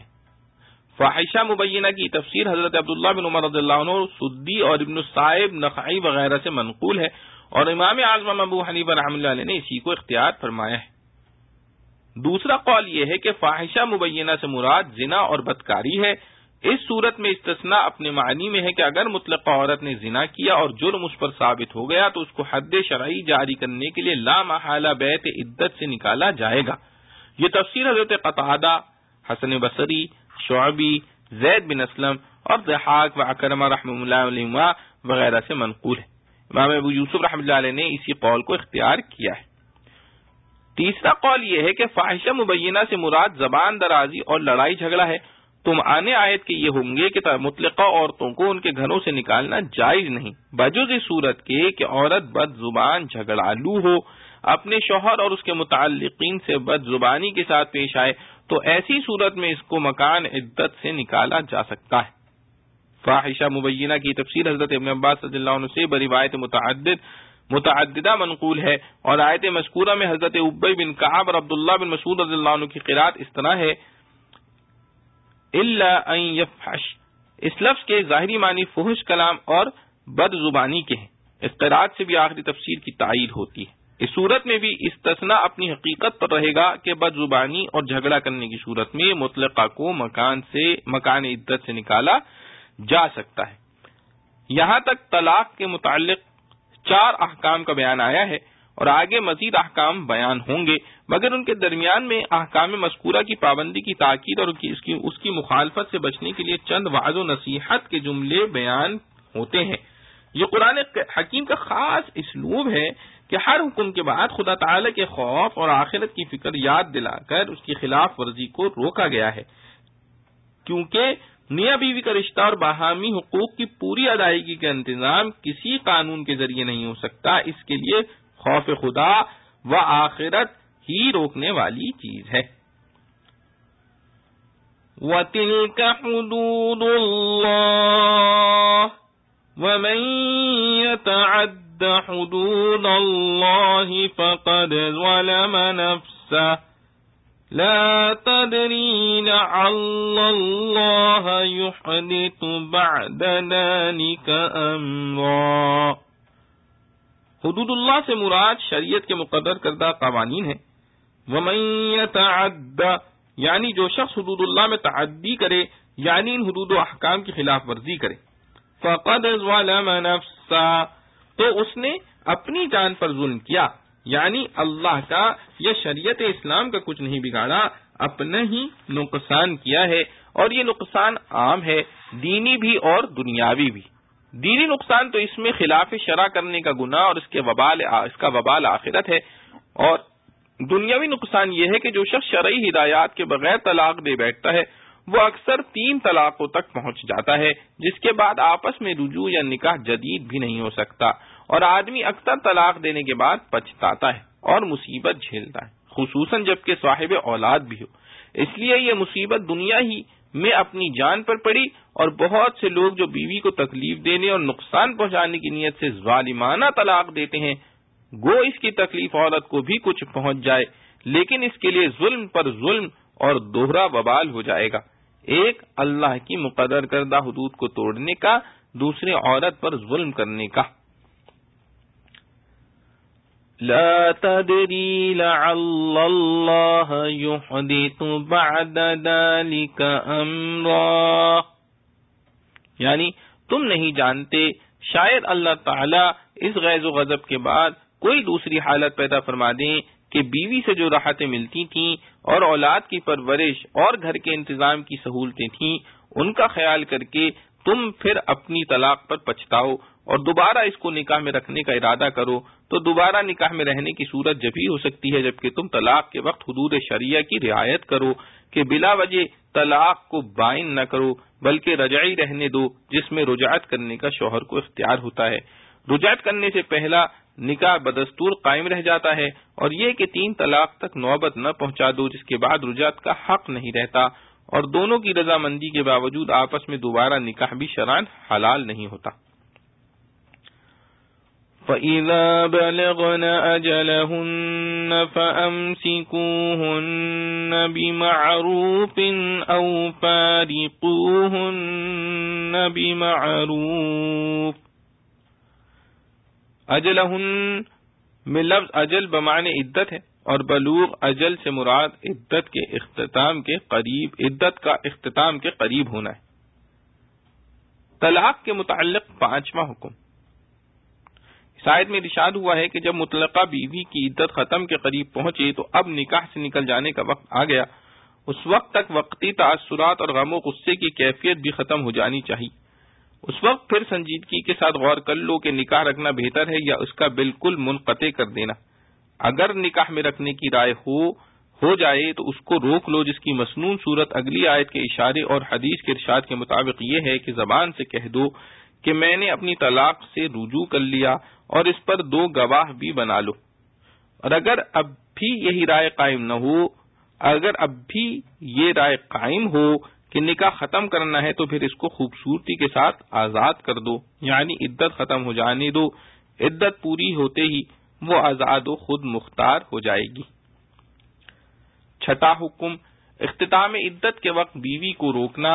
فاحشہ مبینہ کی تفسیر حضرت عبداللہ بن عمر رضی اللہ عنہ، سدی اور ابن الصائب نخعی وغیرہ سے منقول ہے، اور امام اعظم ابو حنیفہ رحمۃ اللہ علیہ نے اسی کو اختیار فرمایا ہے۔ دوسرا قول یہ ہے کہ فاحشہ مبینہ سے مراد زنا اور بدکاری ہے۔ اس صورت میں استثناء اپنے معنی میں ہے کہ اگر مطلقہ عورت نے زنا کیا اور جرم اس پر ثابت ہو گیا تو اس کو حد شرعی جاری کرنے کے لیے لا محالہ بیت عدت سے نکالا جائے گا۔ یہ تفسیر حضرت قتادہ، حسن بصری، شعبی، زید بن اسلم اور ضحاک و اکرمہ رحمۃ اللہ علیہ وغیرہ سے منقول ہے۔ امام ابو یوسف رحمۃ اللہ علیہ نے اسی قول کو اختیار کیا ہے۔ تیسرا قول یہ ہے کہ فاحشہ مبینہ سے مراد زبان درازی اور لڑائی جھگڑا ہے۔ تم آنے آیت کے یہ ہوں گے کہ مطلقہ عورتوں کو ان کے گھروں سے نکالنا جائز نہیں بجز اس صورت کے کہ عورت بد زبان جھگڑالو ہو، اپنے شوہر اور اس کے متعلقین سے بد زبانی کے ساتھ پیش آئے، تو ایسی صورت میں اس کو مکان عدت سے نکالا جا سکتا ہے۔ فاحشہ مبینہ کی تفسیر حضرت ابن عباس رضی اللہ عنہ سے بروایت متعدد متعددہ منقول ہے، اور آیت مذکورہ میں حضرت ابی بن کعب اور عبداللہ بن مسعود رضی اللہ عنہ کی قرات اس طرح ہے الا ان یفحش اس لفظ کے ظاہری معنی فحش کلام اور بد زبانی کے ہیں۔ اس قرات سے بھی آخری تفسیر کی تائید ہوتی ہے۔ اس صورت میں بھی استثناء اپنی حقیقت پر رہے گا کہ بد زبانی اور جھگڑا کرنے کی صورت میں مطلقہ کو مکان سے مکان عدت سے نکالا جا سکتا ہے۔ یہاں تک طلاق کے متعلق چار احکام کا بیان آیا ہے اور آگے مزید احکام بیان ہوں گے، مگر ان کے درمیان میں احکام مذکورہ کی پابندی کی تاکید اور اس کی اس کی مخالفت سے بچنے کے لیے چند وعظ و نصیحت کے جملے بیان ہوتے ہیں۔ یہ قرآن حکیم کا خاص اسلوب ہے کہ ہر حکم کے بعد خدا تعالی کے خوف اور آخرت کی فکر یاد دلا کر اس کی خلاف ورزی کو روکا گیا ہے، کیونکہ میاں بیوی کا رشتہ اور باہمی حقوق کی پوری ادائیگی کا انتظام کسی قانون کے ذریعے نہیں ہو سکتا۔ اس کے لیے خوف خدا و آخرت ہی روکنے والی چیز ہے۔ وَتِلْكَ حُدُودُ اللَّهِ وَمَن يَتَعَدَّ حُدُودَ اللَّهِ فَقَدْ ظَلَمَ نَفْسَهُ لا تدري لعل الله يحدث بعد ذلك امرا۔ حدود اللہ سے مراد شریعت کے مقرر کردہ قوانین ہیں۔ ومن يتعد یعنی جو شخص حدود اللہ میں تعدی کرے یعنی ان حدود و احکام کی خلاف ورزی کرے، فقد ظلم نفسا تو اس نے اپنی جان پر ظلم کیا، یعنی اللہ کا یا شریعت اسلام کا کچھ نہیں بگاڑا، اپنا ہی نقصان کیا ہے، اور یہ نقصان عام ہے، دینی بھی اور دنیاوی بھی۔ دینی نقصان تو اس میں خلاف شرع کرنے کا گناہ اور اس کے وبال اس کا وبال آخرت ہے، اور دنیاوی نقصان یہ ہے کہ جو شخص شرعی ہدایات کے بغیر طلاق دے بیٹھتا ہے وہ اکثر تین طلاقوں تک پہنچ جاتا ہے، جس کے بعد آپس میں رجوع یا نکاح جدید بھی نہیں ہو سکتا، اور آدمی اکثر طلاق دینے کے بعد پچھتاتا ہے اور مصیبت جھیلتا ہے، خصوصاً جب کہ صاحب اولاد بھی ہو۔ اس لیے یہ مصیبت دنیا ہی میں اپنی جان پر پڑی، اور بہت سے لوگ جو بیوی کو تکلیف دینے اور نقصان پہنچانے کی نیت سے ظالمانہ طلاق دیتے ہیں، گو اس کی تکلیف عورت کو بھی کچھ پہنچ جائے، لیکن اس کے لیے ظلم پر ظلم اور دوہرا وبال ہو جائے گا، ایک اللہ کی مقرر کردہ حدود کو توڑنے کا، دوسرے عورت پر ظلم کرنے کا۔ لا تدری لعل اللہ یحدث بعد ذلك امرا یعنی تم نہیں جانتے شاید اللہ تعالی اس غیظ و غضب کے بعد کوئی دوسری حالت پیدا فرما دیں کہ بیوی سے جو راحتیں ملتی تھیں اور اولاد کی پرورش اور گھر کے انتظام کی سہولتیں تھیں، ان کا خیال کر کے تم پھر اپنی طلاق پر پچھتاؤ اور دوبارہ اس کو نکاح میں رکھنے کا ارادہ کرو، تو دوبارہ نکاح میں رہنے کی صورت جب ہی ہو سکتی ہے جبکہ تم طلاق کے وقت حدود شرعیہ کی رعایت کرو کہ بلا وجہ طلاق کو بائن نہ کرو بلکہ رجعی رہنے دو، جس میں رجعت کرنے کا شوہر کو اختیار ہوتا ہے۔ رجعت کرنے سے پہلا نکاح بدستور قائم رہ جاتا ہے، اور یہ کہ تین طلاق تک نوبت نہ پہنچا دو جس کے بعد رجعت کا حق نہیں رہتا، اور دونوں کی رضامندی کے باوجود آپس میں دوبارہ نکاح بھی شرعاً حلال نہیں ہوتا۔ فَإِذَا بَلَغْنَ أَجَلَهُنَّ فَأَمْسِكُوهُنَّ بِمَعْرُوفٍ أَوْ فَارِقُوهُنَّ بِمَعْرُوفٍ۔ اجلہن میں لفظ اجل بمعنی عدت ہے، اور بلوغ اجل سے مراد عدت کے اختتام کے قریب عدت کا اختتام کے قریب ہونا ہے۔ طلاق کے متعلق پانچواں حکم۔ اس آیت میں ارشاد ہوا ہے کہ جب مطلقہ بیوی کی عدت ختم کے قریب پہنچے تو اب نکاح سے نکل جانے کا وقت آ گیا، اس وقت تک وقتی تاثرات اور غم و غصے کی کیفیت بھی ختم ہو جانی چاہیے۔ اس وقت پھر سنجیدگی کے ساتھ غور کر لو کہ نکاح رکھنا بہتر ہے یا اس کا بالکل منقطع کر دینا۔ اگر نکاح میں رکھنے کی رائے ہو ہو جائے تو اس کو روک لو، جس کی مسنون صورت اگلی آیت کے اشارے اور حدیث کے ارشاد کے مطابق یہ ہے کہ زبان سے کہہ دو کہ میں نے اپنی طلاق سے رجوع کر لیا، اور اس پر دو گواہ بھی بنا لو۔ اور اگر اب بھی یہی رائے قائم نہ ہو اگر اب بھی یہ رائے قائم ہو کہ نکاح ختم کرنا ہے تو پھر اس کو خوبصورتی کے ساتھ آزاد کر دو، یعنی عدت ختم ہو جانے دو، عدت پوری ہوتے ہی وہ آزاد و خود مختار ہو جائے گی۔ چھٹا حکم، اختتام عدت کے وقت بیوی کو روکنا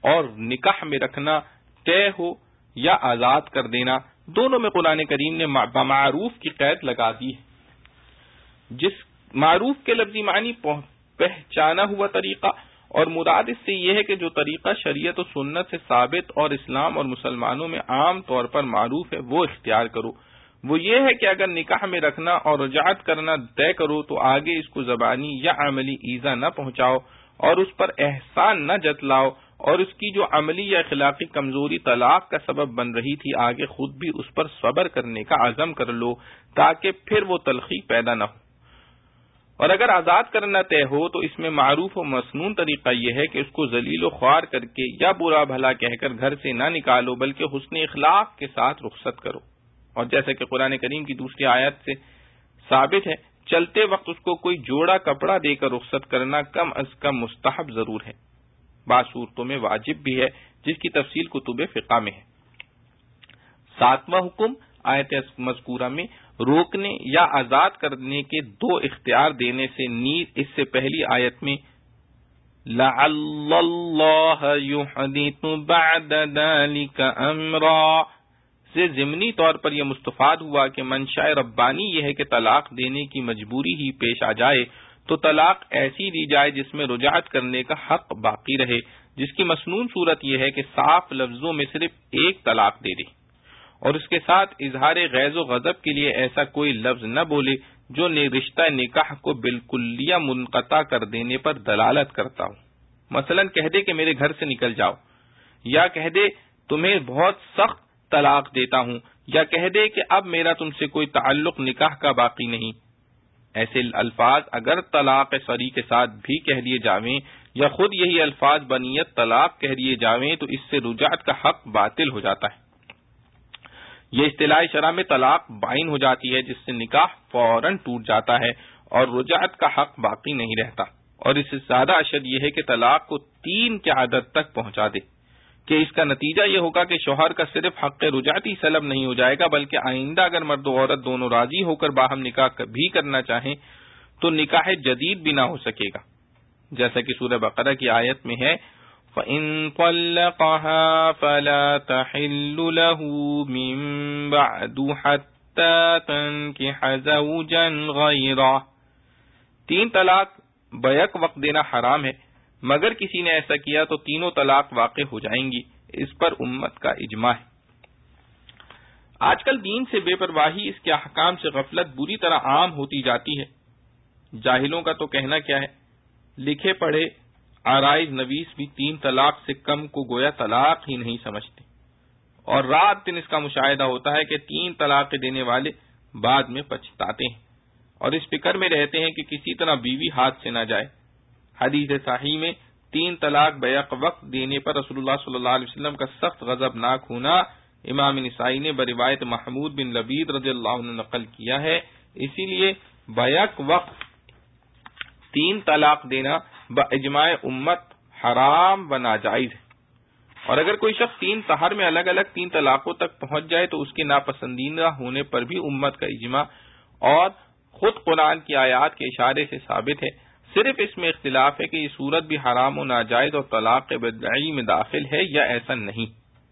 اور نکاح میں رکھنا طے ہو یا آزاد کر دینا، دونوں میں قرآن کریم نے بمعروف کی قید لگا دی ہے، جس معروف کے لفظی معنی پہچانا ہوا طریقہ، اور مراد اس سے یہ ہے کہ جو طریقہ شریعت و سنت سے ثابت اور اسلام اور مسلمانوں میں عام طور پر معروف ہے وہ اختیار کرو۔ وہ یہ ہے کہ اگر نکاح میں رکھنا اور رجعت کرنا طے کرو تو آگے اس کو زبانی یا عملی ایذا نہ پہنچاؤ اور اس پر احسان نہ جتلاؤ، اور اس کی جو عملی یا اخلاقی کمزوری طلاق کا سبب بن رہی تھی آگے خود بھی اس پر صبر کرنے کا عزم کر لو تاکہ پھر وہ تلخی پیدا نہ ہو۔ اور اگر آزاد کرنا طے ہو تو اس میں معروف و مسنون طریقہ یہ ہے کہ اس کو ذلیل و خوار کر کے یا برا بھلا کہہ کر گھر سے نہ نکالو بلکہ حسن اخلاق کے ساتھ رخصت کرو، اور جیسے کہ قرآن کریم کی دوسری آیت سے ثابت ہے چلتے وقت اس کو کوئی جوڑا کپڑا دے کر رخصت کرنا کم از کم مستحب ضرور ہے، بعض صورتوں میں واجب بھی ہے جس کی تفصیل کتب فقہ میں ہے۔ ساتواں حکم آیت مذکورہ میں روکنے یا آزاد کرنے کے دو اختیار دینے سے نیز اس سے پہلی آیت میں لعل اللہ یحدث بعد ذلک امرا سے ضمنی طور پر یہ مستفاد ہوا کہ منشاء ربانی یہ ہے کہ طلاق دینے کی مجبوری ہی پیش آ جائے تو طلاق ایسی دی جائے جس میں رجعت کرنے کا حق باقی رہے، جس کی مسنون صورت یہ ہے کہ صاف لفظوں میں صرف ایک طلاق دے دے اور اس کے ساتھ اظہار غیظ و غضب کے لیے ایسا کوئی لفظ نہ بولے جو رشتہ نکاح کو بالکلیہ منقطع کر دینے پر دلالت کرتا ہو۔ مثلا کہہ دے کہ میرے گھر سے نکل جاؤ، یا کہہ دے تمہیں بہت سخت طلاق دیتا ہوں، یا کہہ دے کہ اب میرا تم سے کوئی تعلق نکاح کا باقی نہیں۔ ایسے الفاظ اگر طلاق صریح کے ساتھ بھی کہہ دیے جاویں یا خود یہی الفاظ بنیت طلاق کہہ دیے جاویں تو اس سے رجعت کا حق باطل ہو جاتا ہے۔ یہ اصطلاح شرع میں طلاق بائن ہو جاتی ہے جس سے نکاح فوراً ٹوٹ جاتا ہے اور رجعت کا حق باقی نہیں رہتا، اور اس سے زیادہ اشد یہ ہے کہ طلاق کو تین کی عدد تک پہنچا دے کہ اس کا نتیجہ یہ ہوگا کہ شوہر کا صرف حق رجعت ہی سلب نہیں ہو جائے گا بلکہ آئندہ اگر مرد و عورت دونوں راضی ہو کر باہم نکاح بھی کرنا چاہیں تو نکاح جدید بھی نہ ہو سکے گا، جیسا کہ سورہ بقرہ کی آیت میں ہے فَإِن طَلَّقَهَا فَلَا تَحِلُّ لَهُ مِن بَعْدُ حَتَّى تَنكِحَ زَوْجًا غَيْرَهُ۔ تین طلاق بیک وقت دینا حرام ہے، مگر کسی نے ایسا کیا تو تینوں طلاق واقع ہو جائیں گی، اس پر امت کا اجماع ہے۔ آج کل دین سے بے پرواہی، اس کے احکام سے غفلت بری طرح عام ہوتی جاتی ہے۔ جاہلوں کا تو کہنا کیا ہے، لکھے پڑھے عرائض نویس بھی تین طلاق سے کم کو گویا طلاق ہی نہیں سمجھتے، اور رات دن اس کا مشاہدہ ہوتا ہے کہ تین طلاق دینے والے بعد میں پچھتاتے ہیں اور اس فکر میں رہتے ہیں کہ کسی طرح بیوی ہاتھ سے نہ جائے۔ حدیث صحیح میں تین طلاق بیک وقت دینے پر رسول اللہ صلی اللہ علیہ وسلم کا سخت غضبناک ہونا امام نسائی نے بروایت محمود بن لبید رضی اللہ عنہ نقل کیا ہے۔ اسی لیے بیک وقت تین طلاق دینا باجماع امت حرام و ناجائز ہے، اور اگر کوئی شخص تین طہر میں الگ الگ تین طلاقوں تک پہنچ جائے تو اس کے ناپسندیدہ ہونے پر بھی امت کا اجماع اور خود قرآن کی آیات کے اشارے سے ثابت ہے۔ صرف اس میں اختلاف ہے کہ یہ صورت بھی حرام و ناجائز اور طلاق بدعی میں داخل ہے یا ایسا نہیں۔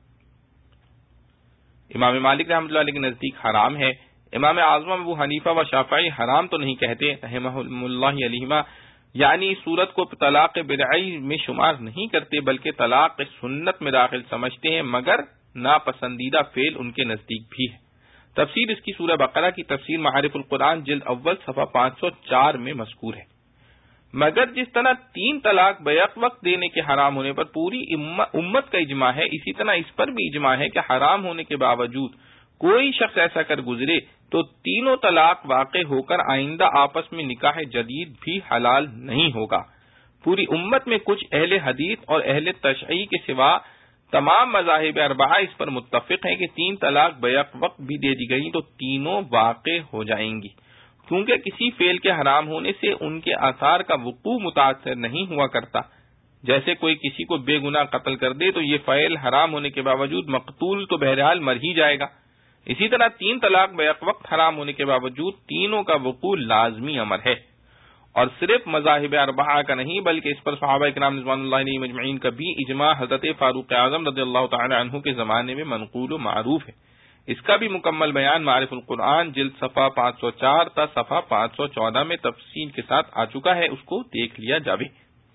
امام مالک رحمۃ اللہ علیہ کے نزدیک حرام ہے، امام اعظم ابو حنیفہ و شافعی حرام تو نہیں کہتے رحمہ اللہ علیہما، یعنی اس صورت کو طلاق بدعی میں شمار نہیں کرتے بلکہ طلاق سنت میں داخل سمجھتے ہیں، مگر ناپسندیدہ فعل ان کے نزدیک بھی ہے۔ تفسیر اس کی سورہ بقرہ کی تفسیر معارف القرآن جلد اول صفحہ پانچ سو چار میں مذکور ہے۔ مگر جس طرح تین طلاق بیک وقت دینے کے حرام ہونے پر پوری امت کا اجماع ہے، اسی طرح اس پر بھی اجماع ہے کہ حرام ہونے کے باوجود کوئی شخص ایسا کر گزرے تو تینوں طلاق واقع ہو کر آئندہ آپس میں نکاح جدید بھی حلال نہیں ہوگا۔ پوری امت میں کچھ اہل حدیث اور اہل تشیع کے سوا تمام مذاہب اربعہ اس پر متفق ہیں کہ تین طلاق بیک وقت بھی دے دی گئی تو تینوں واقع ہو جائیں گی، کیونکہ کسی فعل کے حرام ہونے سے ان کے آثار کا وقوع متاثر نہیں ہوا کرتا۔ جیسے کوئی کسی کو بے گناہ قتل کر دے تو یہ فعل حرام ہونے کے باوجود مقتول تو بہرحال مر ہی جائے گا، اسی طرح تین طلاق بیک وقت حرام ہونے کے باوجود تینوں کا وقوع لازمی امر ہے، اور صرف مذاہب اربعہ کا نہیں بلکہ اس پر صحابہ کرام رضوان اللہ علیہم اجمعین کا بھی اجماع حضرت فاروق اعظم رضی اللہ تعالی عنہ کے زمانے میں منقول و معروف ہے۔ اس کا بھی مکمل بیان معارف القرآن جلد صفحہ پانچ سو چار تا صفحہ پانچ سو چودہ میں تفصیل کے ساتھ آ چکا ہے، اس کو دیکھ لیا جاوے۔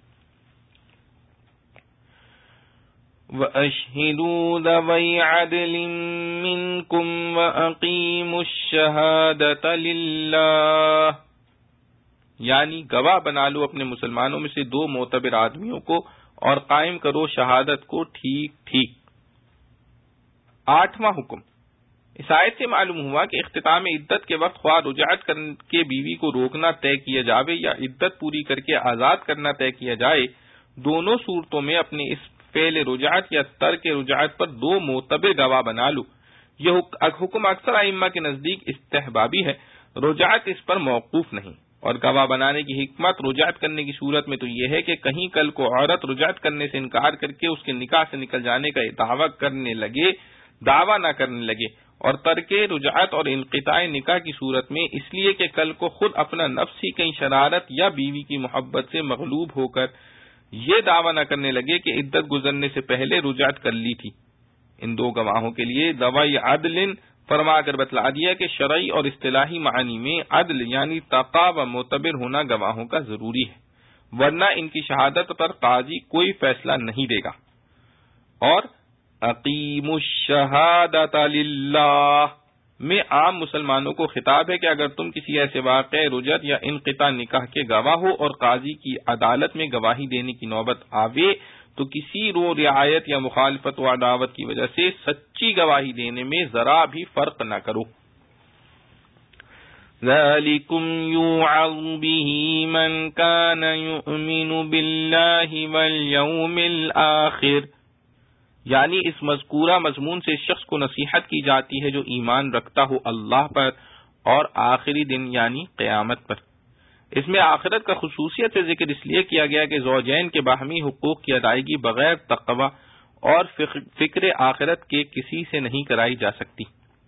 وَأَشْهِدُوا ذَوَيْ عَدْلٍ مِّنكُمْ وَأَقِيمُوا الشَّهَادَةَ لِلَّهِ، یعنی گواہ بنا لو اپنے مسلمانوں میں سے دو معتبر آدمیوں کو اور قائم کرو شہادت کو ٹھیک ٹھیک۔ آٹھواں حکم، اس آیت سے معلوم ہوا کہ اختتام عدت کے وقت خواہ رجعت کر کے بیوی کو روکنا طے کیا جاوے یا عدت پوری کر کے آزاد کرنا طے کیا جائے، دونوں صورتوں میں اپنی اس فعل رجعت یا ترک رجعت پر دو معتبر گواہ بنا لو۔ یہ حکم اکثر ائمہ کے نزدیک استحبابی ہے، رجعت اس پر موقوف نہیں، اور گواہ بنانے کی حکمت رجعت کرنے کی صورت میں تو یہ ہے کہ کہیں کل کو عورت رجعت کرنے سے انکار کر کے اس کے نکاح سے نکل جانے کا دعویٰ کرنے لگے دعویٰ نہ کرنے لگے، اور ترک رجعت اور انقطاع نکاح کی صورت میں اس لیے کہ کل کو خود اپنا نفس ہی کہیں شرارت یا بیوی کی محبت سے مغلوب ہو کر یہ دعویٰ نہ کرنے لگے کہ عدت گزرنے سے پہلے رجعت کر لی تھی۔ ان دو گواہوں کے لیے ذوی عدل فرما کر بتلا دیا کہ شرعی اور اصطلاحی معنی میں عدل یعنی تقا و معتبر ہونا گواہوں کا ضروری ہے، ورنہ ان کی شہادت پر قاضی کوئی فیصلہ نہیں دے گا۔ اور اقیم الشہادۃ للہ میں عام مسلمانوں کو خطاب ہے کہ اگر تم کسی ایسے واقع رجعت یا انقطاع نکاح کے گواہ ہو اور قاضی کی عدالت میں گواہی دینے کی نوبت آوے تو کسی رو رعایت یا مخالفت و عداوت کی وجہ سے سچی گواہی دینے میں ذرا بھی فرق نہ کرو۔ ذَلِكُمْ يُوعَظُ بِهِ مَنْ كَانَ يُؤْمِنُ بِاللَّهِ وَالْيَوْمِ الْآخِرِ، یعنی اس مذکورہ مضمون سے شخص کو نصیحت کی جاتی ہے جو ایمان رکھتا ہو اللہ پر اور آخری دن یعنی قیامت پر۔ اس میں آخرت کا خصوصیت سے ذکر اس لیے کیا گیا کہ زوجین کے باہمی حقوق کی ادائیگی بغیر تقوی اور فکر آخرت کے کسی سے نہیں کرائی جا سکتی۔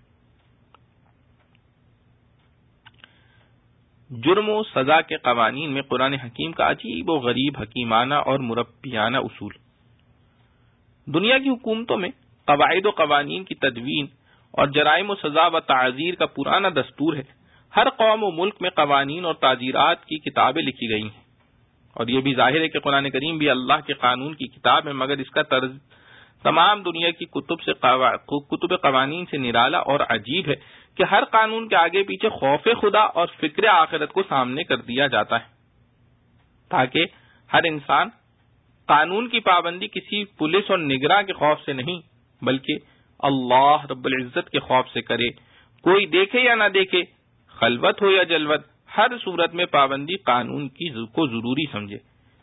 جرم و سزا کے قوانین میں قرآن حکیم کا عجیب و غریب حکیمانہ اور مربیانہ اصول۔ دنیا کی حکومتوں میں قواعد و قوانین کی تدوین اور جرائم و سزا و تعزیر کا پرانا دستور ہے۔ ہر قوم و ملک میں قوانین اور تعزیرات کی کتابیں لکھی گئی ہیں، اور یہ بھی ظاہر ہے کہ قرآن کریم بھی اللہ کے قانون کی کتاب ہے، مگر اس کا طرز تمام دنیا کی کتب سے کتب قوانین سے نرالا اور عجیب ہے کہ ہر قانون کے آگے پیچھے خوف خدا اور فکر آخرت کو سامنے کر دیا جاتا ہے، تاکہ ہر انسان قانون کی پابندی کسی پولیس اور نگراں کے خوف سے نہیں بلکہ اللہ رب العزت کے خوف سے کرے، کوئی دیکھے یا نہ دیکھے، خلوت ہو یا جلوت، ہر صورت میں پابندی قانون کی کو ضروری سمجھے۔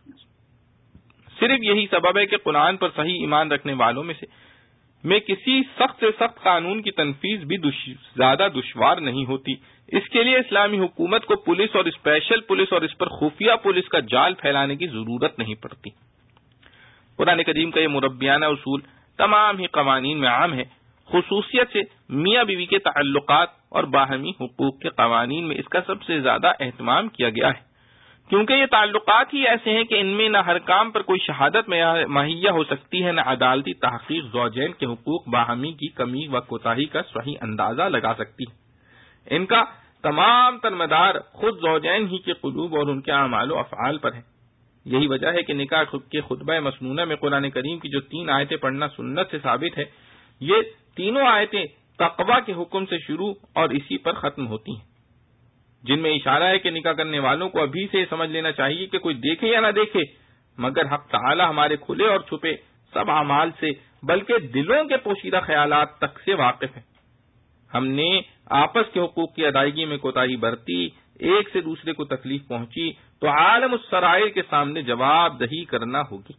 صرف یہی سبب ہے کہ قرآن پر صحیح ایمان رکھنے والوں میں سے میں کسی سخت سے سخت قانون کی تنفیذ بھی دش... زیادہ دشوار نہیں ہوتی۔ اس کے لیے اسلامی حکومت کو پولیس اور اسپیشل پولیس اور اس پر خفیہ پولیس کا جال پھیلانے کی ضرورت نہیں پڑتی۔ قرآن کریم کا یہ مربیانہ اصول تمام ہی قوانین میں عام ہے، خصوصیت سے میاں بیوی کے تعلقات اور باہمی حقوق کے قوانین میں اس کا سب سے زیادہ اہتمام کیا گیا ہے، کیونکہ یہ تعلقات ہی ایسے ہیں کہ ان میں نہ ہر کام پر کوئی شہادت مہیا ہو سکتی ہے، نہ عدالتی تحقیق زوجین کے حقوق باہمی کی کمی و کوتاہی کا صحیح اندازہ لگا سکتی ہے۔ ان کا تمام تر مدار خود زوجین ہی کے قلوب اور ان کے اعمال و افعال پر ہے۔ یہی وجہ ہے کہ نکاح کے خطبہ مسنونہ میں قرآن کریم کی جو تین آیتیں پڑھنا سنت سے ثابت ہے، یہ تینوں آیتیں تقوی کے حکم سے شروع اور اسی پر ختم ہوتی ہیں، جن میں اشارہ ہے کہ نکاح کرنے والوں کو ابھی سے سمجھ لینا چاہیے کہ کوئی دیکھے یا نہ دیکھے، مگر حق تعالی ہمارے کھلے اور چھپے سب اعمال سے بلکہ دلوں کے پوشیدہ خیالات تک سے واقف ہے۔ ہم نے آپس کے حقوق کی ادائیگی میں کوتاہی برتی، ایک سے دوسرے کو تکلیف پہنچی تو عالم السرائر کے سامنے جواب دہی کرنا ہوگی۔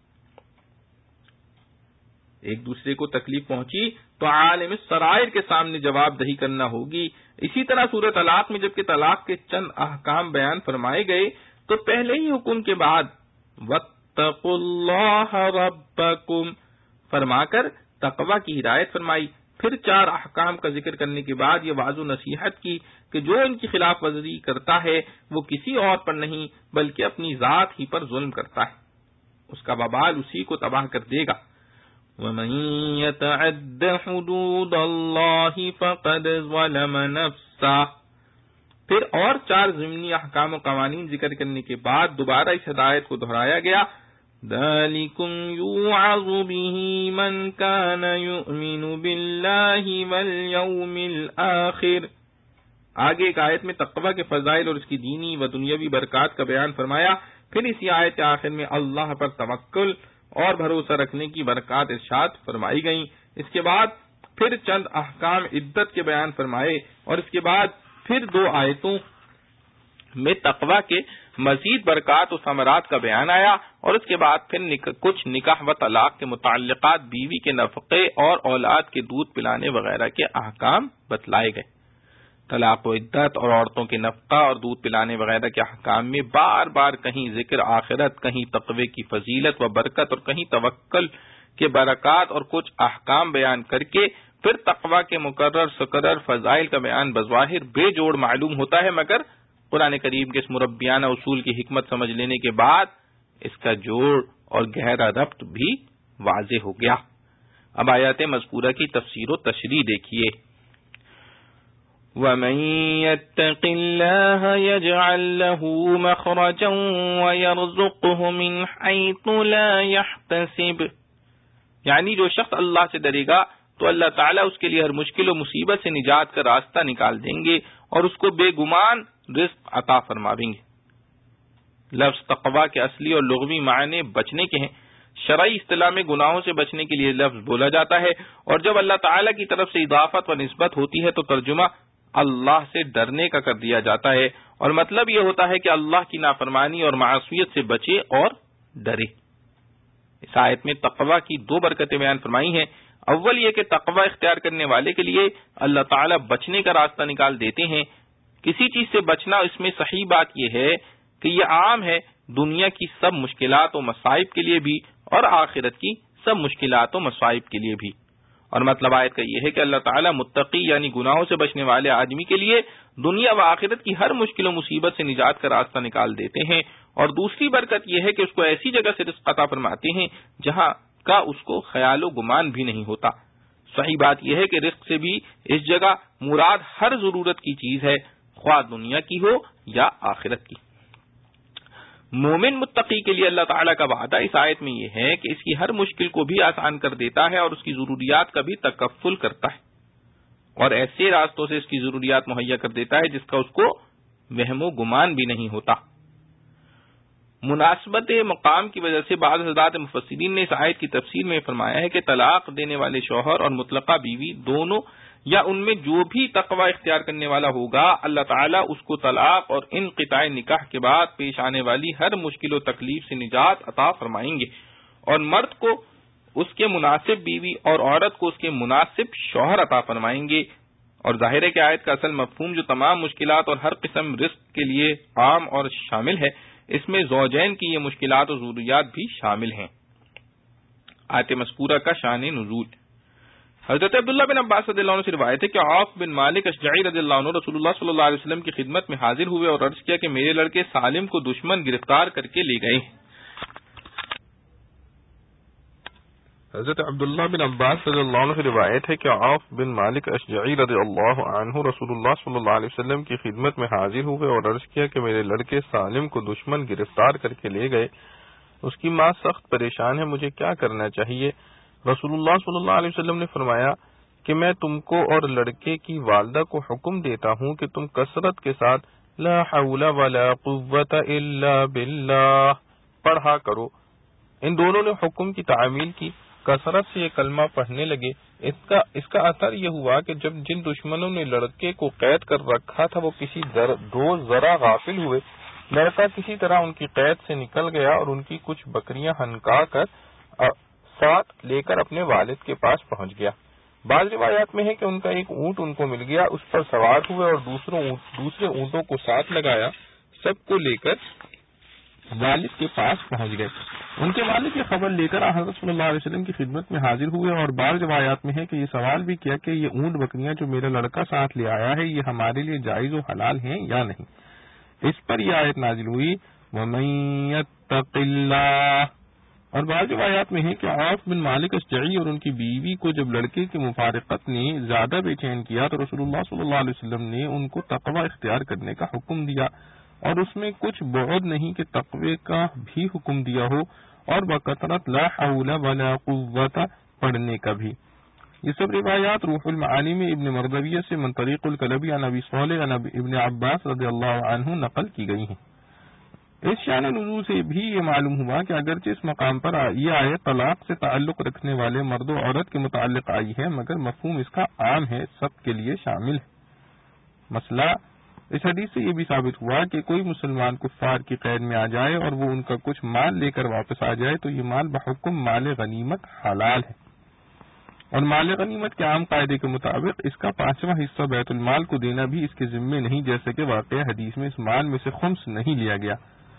ایک دوسرے کو تکلیف پہنچی تو عالم السرائر کے سامنے جواب دہی کرنا ہوگی۔ اسی طرح سورۃ طلاق میں جبکہ طلاق کے چند احکام بیان فرمائے گئے تو پہلے ہی حکم کے بعد واتقوا اللہ ربکم فرما کر تقوی کی ہدایت فرمائی، پھر چار احکام کا ذکر کرنے کے بعد یہ واضح نصیحت کی کہ جو ان کی خلاف ورزی کرتا ہے وہ کسی اور پر نہیں بلکہ اپنی ذات ہی پر ظلم کرتا ہے، اس کا وبال اسی کو تباہ کر دے گا۔ وَمَن يَتَعَدَّ حُدُودَ اللَّهِ فَقَدْ ظَلَمَ نَفْسَهُ۔ پھر اور چار ضمنی احکام و قوانین ذکر کرنے کے بعد دوبارہ اس ہدایت کو دہرایا گیا، ذَلِكُمْ يُوعَظُ بِهِ مَنْ كَانَ يُؤْمِنُ بِاللَّهِ وَالْيَوْمِ الْآخِرِ۔ آگے ایک آیت میں تقوی کے فضائل اور اس کی دینی و دنیاوی برکات کا بیان فرمایا، پھر اسی آیت کے آخر میں اللہ پر توکل اور بھروسہ رکھنے کی برکات ارشاد فرمائی گئیں۔ اس کے بعد پھر چند احکام عدت کے بیان فرمائے اور اس کے بعد پھر دو آیتوں میں تقوی کے مزید برکات و ثمرات کا بیان آیا اور اس کے بعد پھر نک... کچھ نکاح و طلاق کے متعلقات، بیوی کے نفقے اور اولاد کے دودھ پلانے وغیرہ کے احکام بتلائے گئے۔ طلاق و عدت اور عورتوں کے نفقہ اور دودھ پلانے وغیرہ کے احکام میں بار بار کہیں ذکر آخرت، کہیں تقوی کی فضیلت و برکت اور کہیں توکل کے برکات اور کچھ احکام بیان کر کے پھر تقوی کے مقرر سکرر فضائل کا بیان بظاہر بے جوڑ معلوم ہوتا ہے، مگر قرآن کریم کے اس مربیانہ اصول کی حکمت سمجھ لینے کے بعد اس کا جوڑ اور گہرا ربط بھی واضح ہو گیا۔ اب آیات مذکورہ کی تفسیر و تشریح دیکھیے۔ وَمَن يَتَّقِ اللَّهَ يَجْعَل لَّهُ مَخْرَجًا وَيَرْزُقْهُ مِنْ حَيْثُ لَا يَحْتَسِبُ، یعنی جو شخص اللہ سے ڈرے گا تو اللہ تعالیٰ اس کے لیے ہر مشکل و مصیبت سے نجات کا راستہ نکال دیں گے اور اس کو بے گمان رزق عطا فرمائیں گے۔ لفظ تقوی کے اصلی اور لغوی معنی بچنے کے ہیں۔ شرعی اصطلاح میں گناہوں سے بچنے کے لیے لفظ بولا جاتا ہے، اور جب اللہ تعالیٰ کی طرف سے اضافت و نسبت ہوتی ہے تو ترجمہ اللہ سے ڈرنے کا کر دیا جاتا ہے، اور مطلب یہ ہوتا ہے کہ اللہ کی نافرمانی اور معصیت سے بچے اور ڈرے۔ اس آیت میں تقوی کی دو برکتیں بیان فرمائی ہیں۔ اول یہ کہ تقوی اختیار کرنے والے کے لیے اللہ تعالیٰ بچنے کا راستہ نکال دیتے ہیں۔ کسی چیز سے بچنا، اس میں صحیح بات یہ ہے کہ یہ عام ہے، دنیا کی سب مشکلات و مصائب کے لیے بھی اور آخرت کی سب مشکلات و مصائب کے لیے بھی۔ اور مطلب آیت کا یہ ہے کہ اللہ تعالیٰ متقی یعنی گناہوں سے بچنے والے آدمی کے لیے دنیا و آخرت کی ہر مشکل و مصیبت سے نجات کا راستہ نکال دیتے ہیں، اور دوسری برکت یہ ہے کہ اس کو ایسی جگہ سے رزق عطا فرماتے ہیں جہاں کا اس کو خیال و گمان بھی نہیں ہوتا۔ صحیح بات یہ ہے کہ رزق سے بھی اس جگہ مراد ہر ضرورت کی چیز ہے، خواہ دنیا کی ہو یا آخرت کی۔ مومن متقی کے لیے اللہ تعالیٰ کا وعدہ اس آیت میں یہ ہے کہ اس کی ہر مشکل کو بھی آسان کر دیتا ہے اور اس کی ضروریات کا بھی تکفل کرتا ہے، اور ایسے راستوں سے اس کی ضروریات مہیا کر دیتا ہے جس کا اس کو وہم و گمان بھی نہیں ہوتا۔ مناسبت مقام کی وجہ سے بعض حضرات مفسرین نے اس آیت کی تفسیر میں فرمایا ہے کہ طلاق دینے والے شوہر اور مطلقہ بیوی دونوں یا ان میں جو بھی تقوی اختیار کرنے والا ہوگا، اللہ تعالیٰ اس کو طلاق اور انقطاع نکاح کے بعد پیش آنے والی ہر مشکل و تکلیف سے نجات عطا فرمائیں گے، اور مرد کو اس کے مناسب بیوی اور عورت کو اس کے مناسب شوہر عطا فرمائیں گے۔ اور ظاہر ہے کہ آیت کا اصل مفہوم جو تمام مشکلات اور ہر قسم رزق کے لیے عام اور شامل ہے، اس میں زوجین کی یہ مشکلات و ضروریات بھی شامل ہیں۔ آیت مذکورہ کا شان نزول۔ حضرت عبداللہ بن عباس رضی اللہ عنہ سے روایت ہے کہ عوف بن مالک اشجعی رضی اللہ عنہ رسول اللہ صلی اللہ علیہ وسلم کی خدمت میں حاضر ہوئے اور عرض کیا کہ میرے لڑکے سالم کو دشمن گرفتار کر کے لے گئے۔ حضرت عبداللہ بن عباس رضی اللہ عنہ سے روایت ہے کہ عوف بن مالک اشجعی رضی اللہ عنہ رسول اللہ صلی اللہ علیہ وسلم کی خدمت میں حاضر ہوئے اور عرض کیا کہ میرے لڑکے سالم کو دشمن گرفتار کر کے لے گئے، اس کی ماں سخت پریشان ہے، مجھے کیا کرنا چاہیے؟ رسول اللہ صلی اللہ علیہ وسلم نے فرمایا کہ میں تم کو اور لڑکے کی والدہ کو حکم دیتا ہوں کہ تم کثرت کے ساتھ لا حول ولا قوت الا باللہ پڑھا کرو۔ ان دونوں نے حکم کی تعمیل کی، کثرت سے یہ کلمہ پڑھنے لگے۔ اس کا اس کا اثر یہ ہوا کہ جب جن دشمنوں نے لڑکے کو قید کر رکھا تھا وہ کسی در دو ذرا غافل ہوئے، لڑکا کسی طرح ان کی قید سے نکل گیا اور ان کی کچھ بکریاں ہنکا کر ساتھ لے کر اپنے والد کے پاس پہنچ گیا۔ بعض روایات میں ہے کہ ان کا ایک اونٹ ان کو مل گیا، اس پر سوار ہوئے اور دوسروں دوسرے اونٹوں کو ساتھ لگایا، سب کو لے کر والد کے پاس پہنچ گئے۔ ان کے والد یہ خبر لے کر حضرت صلی اللہ علیہ وسلم کی خدمت میں حاضر ہوئے اور بعض روایات میں ہے کہ یہ سوال بھی کیا کہ یہ اونٹ بکریاں جو میرا لڑکا ساتھ لے آیا ہے یہ ہمارے لیے جائز و حلال ہیں یا نہیں. اس پر یہ آیت نازل ہوئی وَمَن يَتَّقِ اللَّهَ. اور بعض روایات میں ہے کہ عوف بن مالک اشجعی اور ان کی بیوی کو جب لڑکے کی مفارقت نے زیادہ بے چین کیا تو رسول اللہ صلی اللہ علیہ وسلم نے ان کو تقوی اختیار کرنے کا حکم دیا اور اس میں کچھ بعد نہیں کہ تقوی کا بھی حکم دیا ہو اور بکثرت لا حول ولا قوت پڑھنے کا بھی. یہ سب روایات روح المعانی میں ابن مردویہ سے من طریق الکلبی عن ابی صالح عن ابن عباس رضی اللہ عنہ نقل کی گئی ہیں. اس شان نزول سے بھی یہ معلوم ہوا کہ اگرچہ اس مقام پر یہ آیت طلاق سے تعلق رکھنے والے مرد و عورت کے متعلق آئی ہے مگر مفہوم اس کا عام ہے، سب کے لیے شامل ہے. مسئلہ اس حدیث سے یہ بھی ثابت ہوا کہ کوئی مسلمان کفار کی قید میں آ جائے اور وہ ان کا کچھ مال لے کر واپس آ جائے تو یہ مال بحکم مال غنیمت حلال ہے، اور مال غنیمت کے عام قاعدے کے مطابق اس کا پانچواں حصہ بیت المال کو دینا بھی اس کے ذمے نہیں، جیسے کہ واقعہ حدیث میں اس مال میں سے خمس نہیں لیا گیا.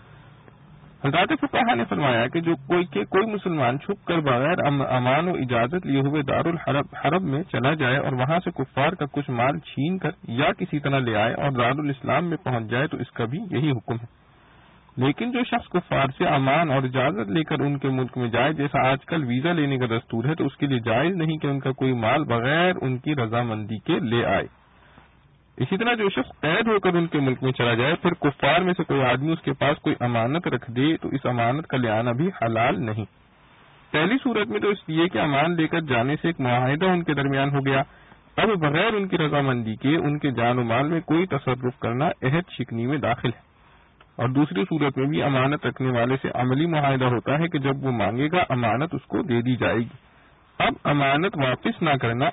حضرات فقہا نے فرمایا کہ جو کوئی کہ کوئی مسلمان چھپ کر بغیر امان و اجازت لیے ہوئے دارالحرب حرب میں چلا جائے اور وہاں سے کفار کا کچھ مال چھین کر یا کسی طرح لے آئے اور دارالاسلام میں پہنچ جائے تو اس کا بھی یہی حکم ہے. لیکن جو شخص کفار سے امان اور اجازت لے کر ان کے ملک میں جائے، جیسا آج کل ویزا لینے کا دستور ہے، تو اس کے لیے جائز نہیں کہ ان کا کوئی مال بغیر ان کی رضامندی کے لے آئے. اسی طرح جو شخص قید ہو کر ان کے ملک میں چلا جائے پھر کفار میں سے کوئی آدمی اس کے پاس کوئی امانت رکھ دے تو اس امانت کا لے آنا بھی حلال نہیں. پہلی صورت میں تو اس لیے کہ امان لے کر جانے سے ایک معاہدہ ان کے درمیان ہو گیا، اب بغیر ان کی رضامندی کے ان کے جان و مال میں کوئی تصرف کرنا عہد شکنی میں داخل ہے. اور دوسری صورت میں بھی امانت رکھنے والے سے عملی معاہدہ ہوتا ہے کہ جب وہ مانگے گا امانت اس کو دے دی جائے گی. اب امانت واپس نہ کرنا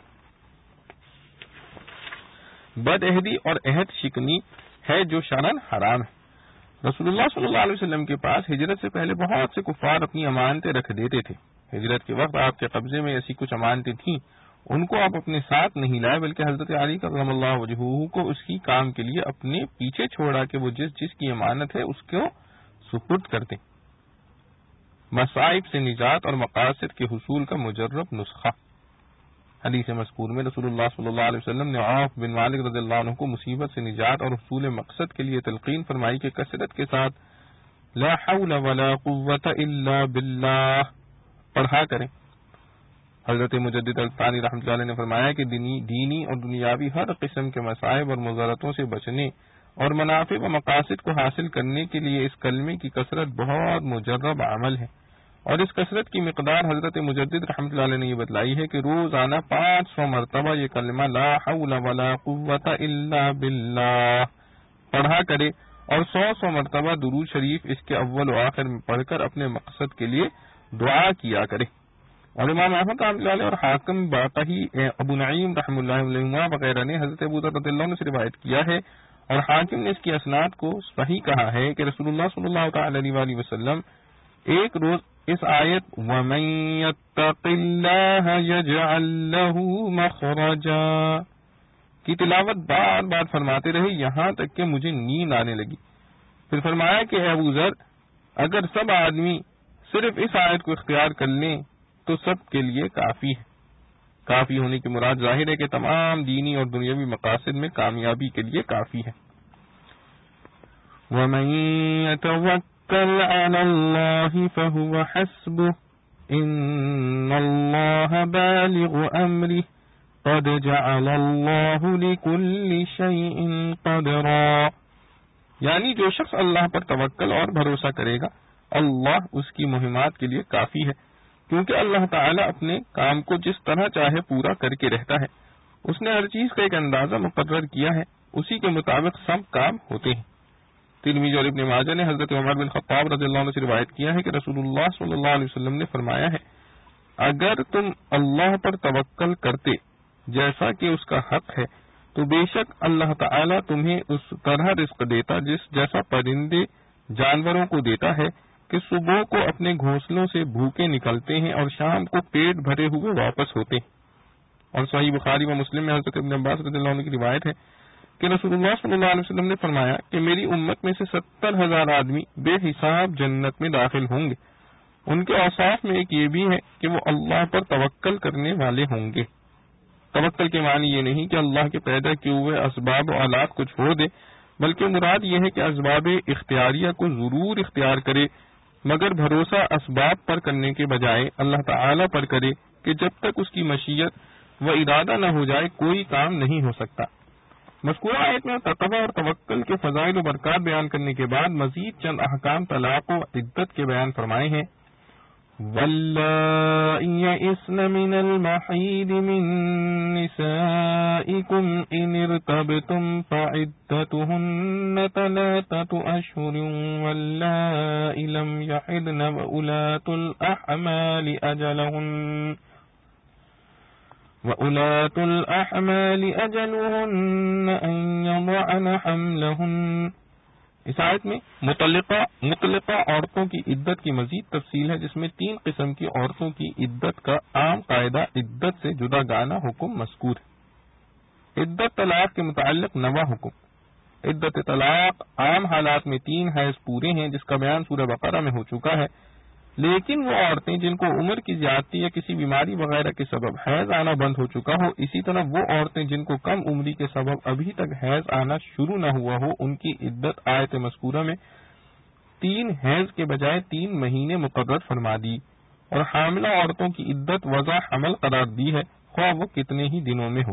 بد عہدی اور عہد شکنی ہے جو شرعاً حرام ہے. رسول اللہ صلی اللہ علیہ وسلم کے پاس ہجرت سے پہلے بہت سے کفار اپنی امانتیں رکھ دیتے تھے. ہجرت کے وقت آپ کے قبضے میں ایسی کچھ امانتیں تھیں، ان کو آپ اپنے ساتھ نہیں لائے بلکہ حضرت علی کرم اللہ وجہہ کو اس کی کام کے لیے اپنے پیچھے چھوڑا کہ وہ جس جس کی امانت ہے اس کو سپرد کر دیں. مصائب سے نجات اور مقاصد کے حصول کا مجرب نسخہ. حدیث مذکور میں رسول اللہ صلی اللہ علیہ وسلم نے عوف بن مالک رضی اللہ عنہ کو مصیبت سے نجات اور حصول مقصد کے لیے تلقین فرمائی کہ کثرت کے ساتھ لا حول ولا قوت الا باللہ پڑھا کریں. حضرت مجدد الثانی رحمۃ اللہ علیہ نے فرمایا کہ دینی دینی اور دنیاوی ہر قسم کے مصائب اور مضرتوں سے بچنے اور منافع و مقاصد کو حاصل کرنے کے لیے اس کلمے کی کثرت بہت مجرب عمل ہے، اور اس کثرت کی مقدار حضرت مجدد رحمۃ اللہ علیہ نے یہ بتلائی ہے کہ روزانہ پانچ سو مرتبہ یہ کلمہ لا حول ولا قوت الا باللہ پڑھا کرے اور سو سو مرتبہ درود شریف اس کے اول و آخر میں پڑھ کر اپنے مقصد کے لیے دعا کیا کرے. اور امام احمد رحمۃ اللہ علیہ اور حاکم باقی ابو نعیم رحمۃ اللہ علیہ وغیرہ نے حضرت ابو ذر رضی اللہ عنہ سے روایت کیا ہے اور حاکم نے اس کی اسناد کو صحیح کہا ہے کہ رسول اللہ صلی اللہ تعالی علیہ وآلہ وسلم ایک روز اس آیت وَمَن يَتَّقِ اللَّهَ يَجْعَل لَّهُ مَخْرَجًا کی تلاوت بار بار فرماتے رہے یہاں تک کہ مجھے نیند آنے لگی. پھر فرمایا کہ اے ابو ذر اگر سب آدمی صرف اس آیت کو اختیار کر لیں تو سب کے لیے کافی ہے. کافی ہونے کی مراد ظاہر ہے کہ تمام دینی اور دنیاوی مقاصد میں کامیابی کے لیے کافی ہے. وَمَن يَتَوَكَّلْ عَلَى اللَّهِ فَهُوَ حَسْبُهُ إِنَّ اللَّهَ بَالِغُ أَمْرِهِ قَدْ جَعَلَ اللَّهُ لِكُلِّ شَيْءٍ قَدْرًا. یعنی جو شخص اللہ پر توکل اور بھروسہ کرے گا اللہ اس کی مہمات کے لیے کافی ہے، کیونکہ اللہ تعالیٰ اپنے کام کو جس طرح چاہے پورا کر کے رہتا ہے. اس نے ہر چیز کا ایک اندازہ مقرر کیا ہے، اسی کے مطابق سب کام ہوتے ہیں. ترمذی اور ابن ماجہ نے حضرت عمر بن خطاب رضی اللہ عنہ سے روایت کیا ہے کہ رسول اللہ صلی اللہ علیہ وسلم نے فرمایا ہے اگر تم اللہ پر توکل کرتے جیسا کہ اس کا حق ہے تو بے شک اللہ تعالیٰ تمہیں اس طرح رزق دیتا جس جیسا پرندے جانوروں کو دیتا ہے کہ صبح کو اپنے گھونسلوں سے بھوکے نکلتے ہیں اور شام کو پیٹ بھرے ہوئے واپس ہوتے ہیں. اور صحیح بخاری و مسلم میں حضرت ابن عباس رضی اللہ عنہ کی روایت ہے کہ رسول اللہ صلی اللہ علیہ وسلم نے فرمایا کہ میری امت میں سے ستر ہزار آدمی بے حساب جنت میں داخل ہوں گے ان کے اوصاف میں ایک یہ بھی ہے کہ وہ اللہ پر توکل کرنے والے ہوں گے۔ توکل کے معنی یہ نہیں کہ اللہ کے پیدا کیے ہوئے اسباب و آلات کو چھوڑ دے، بلکہ مراد یہ ہے کہ اسباب اختیاریہ کو ضرور اختیار کرے، مگر بھروسہ اسباب پر کرنے کے بجائے اللہ تعالی پر کرے کہ جب تک اس کی مشیت و ارادہ نہ ہو جائے کوئی کام نہیں ہو سکتا۔ مذکورہ آیت میں تقوی اور توکل کے فضائل و برکات بیان کرنے کے بعد مزید چند احکام طلاق و عدت کے بیان فرمائے ہیں۔ وَاللَّائِي يَئِسْنَ مِنَ الْمَحِيضِ مِن نِّسَائِكُمْ إِنِ ارْتَبْتُمْ فَعِدَّتُهُنَّ ثَلَاثَةُ أَشْهُرٍ وَاللَّائِي لَمْ يَحِضْنَ وَأُولَاتُ الْأَحْمَالِ أَجَلُهُنَّ وَأُولَاتُ الْأَحْمَالِ أَجَلُهُنَّ أَن يَضَعْنَ حَمْلَهُنَّ۔ اس آیت میں مطلقہ مطلقہ عورتوں کی عدت کی مزید تفصیل ہے، جس میں تین قسم کی عورتوں کی عدت کا عام قاعدہ عدت سے جدا گانا حکم مذکور ہے۔ عدت طلاق کے متعلق نواں حکم۔ عدت طلاق عام حالات میں تین حیض پورے ہیں، جس کا بیان سورہ بقرہ میں ہو چکا ہے، لیکن وہ عورتیں جن کو عمر کی زیادتی یا کسی بیماری وغیرہ کے سبب حیض آنا بند ہو چکا ہو، اسی طرح وہ عورتیں جن کو کم عمری کے سبب ابھی تک حیض آنا شروع نہ ہوا ہو، ان کی عدت آیت مذکورہ میں تین حیض کے بجائے تین مہینے مقرر فرما دی، اور حاملہ عورتوں کی عدت وضع حمل قرار دی ہے، خواہ وہ کتنے ہی دنوں میں ہو۔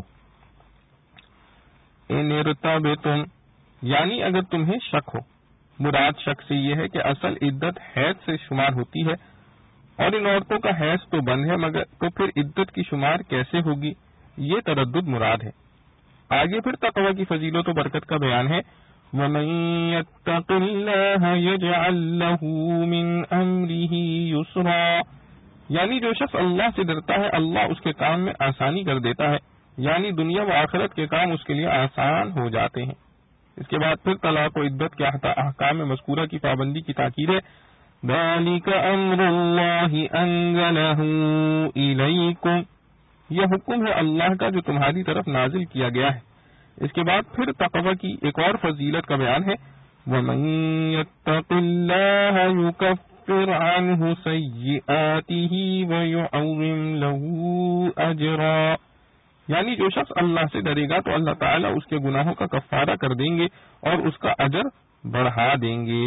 ان ارتبتم یعنی اگر تمہیں شک ہو، مراد شک سے یہ ہے کہ اصل عدت حیض سے شمار ہوتی ہے اور ان عورتوں کا حیض تو بند ہے، مگر تو پھر عدت کی شمار کیسے ہوگی، یہ تردد مراد ہے۔ آگے پھر تقوی کی فضیلت و برکت کا بیان ہے۔ وَمَن يَتَّقِ اللَّهَ يَجْعَل لَّهُ مِنْ أَمْرِهِ يُسْرًا، یعنی جو شخص اللہ سے ڈرتا ہے اللہ اس کے کام میں آسانی کر دیتا ہے، یعنی دنیا و آخرت کے کام اس کے لیے آسان ہو جاتے ہیں۔ اس کے بعد پھر طلاق و عدت کے احکام مذکورہ کی پابندی کی تاکید ہے۔ ذَلِكَ أَمْرُ اللَّهِ أَنزَلَهُ إِلَيْكُمْ، یہ حکم ہے اللہ کا جو تمہاری طرف نازل کیا گیا ہے۔ اس کے بعد پھر تقوی کی ایک اور فضیلت کا بیان ہے۔ وَمَن يَتَّقِ اللَّهَ يُكَفِّرْ عَنْهُ سَيِّئَاتِهِ وَيُعْظِمْ لَهُ أَجْرًا، یعنی جو شخص اللہ سے ڈرے گا تو اللہ تعالیٰ اس کے گناہوں کا کفارہ کر دیں گے اور اس کا اجر بڑھا دیں گے۔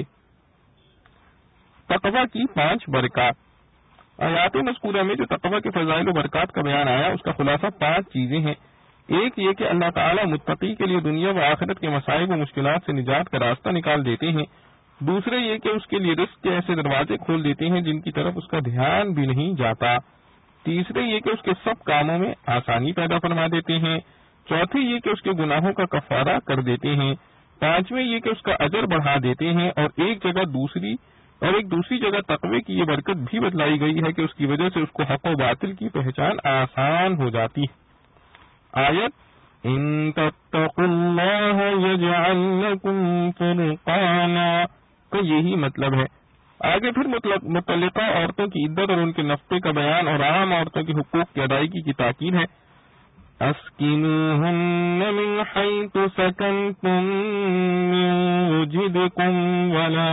تقوی کی پانچ برکات۔ آیات مذکورہ میں جو تقوی کے فضائل و برکات کا بیان آیا، اس کا خلاصہ پانچ چیزیں ہیں۔ ایک یہ کہ اللہ تعالیٰ متقی کے لیے دنیا و آخرت کے مصائب و مشکلات سے نجات کا راستہ نکال دیتے ہیں۔ دوسرے یہ کہ اس کے لیے رزق کے ایسے دروازے کھول دیتے ہیں جن کی طرف اس کا دھیان بھی نہیں جاتا۔ تیسرے یہ کہ اس کے سب کاموں میں آسانی پیدا فرما دیتے ہیں۔ چوتھے یہ کہ اس کے گناہوں کا کفارہ کر دیتے ہیں۔ پانچویں یہ کہ اس کا اجر بڑھا دیتے ہیں، اور ایک جگہ دوسری اور ایک دوسری جگہ تقوی کی یہ برکت بھی بتلائی گئی ہے کہ اس کی وجہ سے اس کو حق و باطل کی پہچان آسان ہو جاتی ہے۔ آیت ان تتقوا اللہ یجعل لکم فرقانا کا یہی مطلب ہے۔ آگے پھر مطلق متعلقہ عورتوں کی عدت اور ان کے نفقے کا بیان اور عام عورتوں کے حقوق کی ادائیگی کی تاکید ہے۔ اسکنوہن من حیث سکنتم من وجدکم ولا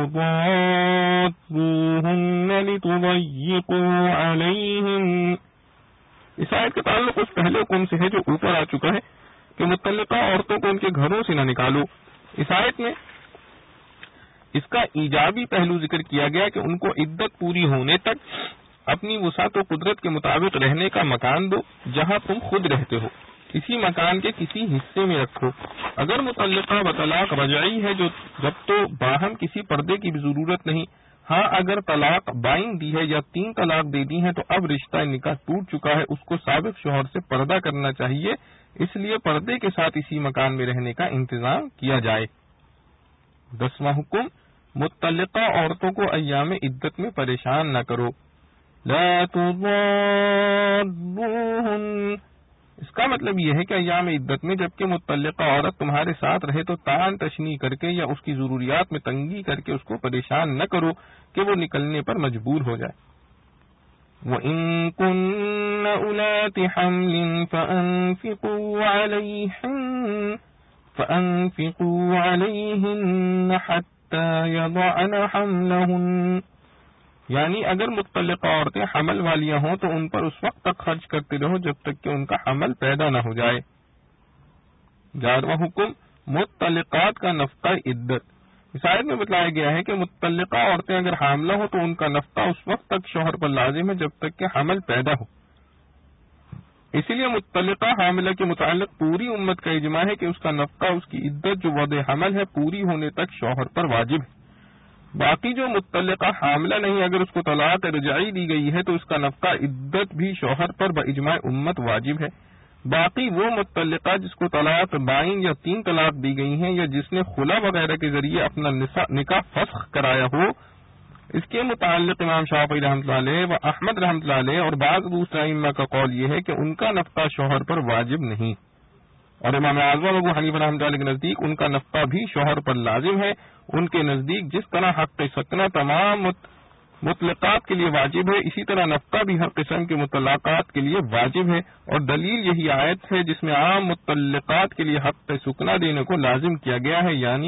تضاروہن لتضیقوا علیہن۔ اس آیت کا تعلق اس پہلے حکم سے ہے جو اوپر آ چکا ہے کہ متعلقہ عورتوں کو ان کے گھروں سے نہ نکالو۔ اس آیت میں اس کا ایجابی پہلو ذکر کیا گیا کہ ان کو عدت پوری ہونے تک اپنی وسعت و قدرت کے مطابق رہنے کا مکان دو جہاں تم خود رہتے ہو، اسی مکان کے کسی حصے میں رکھو۔ اگر متعلقہ بطلاق رجعی ہے جو جب تو باہم کسی پردے کی بھی ضرورت نہیں، ہاں اگر طلاق بائن دی ہے یا تین طلاق دے دی ہیں تو اب رشتہ نکاح ٹوٹ چکا ہے، اس کو سابق شوہر سے پردہ کرنا چاہیے، اس لیے پردے کے ساتھ اسی مکان میں رہنے کا انتظام کیا جائے۔ دسواں حکم متعلقہ عورتوں کو ایام عدت میں پریشان نہ کرو۔ لا تضاروہن، اس کا مطلب یہ ہے کہ ایام عدت میں جبکہ متعلقہ عورت تمہارے ساتھ رہے تو تان تشنی کر کے یا اس کی ضروریات میں تنگی کر کے اس کو پریشان نہ کرو کہ وہ نکلنے پر مجبور ہو جائے۔ وَإِن كُنَّ أُولَاتِ حَمْلٍ فَأَنفِقُوا عَلَيْهِنَّ فَأَنفِقُوا عَلَيْهِنَّ حَتَّى يَضَعْنَ حَمْلَهُنَّ، یعنی اگر متطلقہ عورتیں حمل والیاں ہوں تو ان پر اس وقت تک خرچ کرتے رہو جب تک کہ ان کا حمل پیدا نہ ہو جائے۔ گیارہواں حکم متطلقات کا نفقہ عدت۔ اس آیت میں بتلایا گیا ہے کہ متطلقہ عورتیں اگر حاملہ ہوں تو ان کا نفقہ اس وقت تک شوہر پر لازم ہے جب تک کہ حمل پیدا ہو۔ اسی لیے متطلقہ حاملہ کے متعلق پوری امت کا اجماع ہے کہ اس کا نفقہ اس کی عدت جو وضع حمل ہے پوری ہونے تک شوہر پر واجب ہے۔ باقی جو متطلقہ حاملہ نہیں اگر اس کو طلاق رجعی دی گئی ہے تو اس کا نفقہ عدت بھی شوہر پر باجماع امت واجب ہے۔ باقی وہ متطلقہ جس کو طلاق بائن یا تین طلاق دی گئی ہیں یا جس نے خلا وغیرہ کے ذریعے اپنا نکاح فسخ کرایا ہو، اس کے متعلق امام شافعی رحمۃ اللہ علیہ و احمد رحمۃ اللہ علیہ اور بعض دوسرے ائمہ کا قول یہ ہے کہ ان کا نفقہ شوہر پر واجب نہیں، اور امام اعظم ابو حنیفہ رحمۃ اللہ علیہ کے نزدیک ان کا نفقہ بھی شوہر پر لازم ہے۔ ان کے نزدیک جس طرح حق سکنا تمام مطلقات کے لیے واجب ہے، اسی طرح نفقہ بھی ہر قسم کے مطلقات کے لیے واجب ہے، اور دلیل یہی آیت ہے جس میں عام مطلقات کے لیے حق سکنا دینے کو لازم کیا گیا ہے، یعنی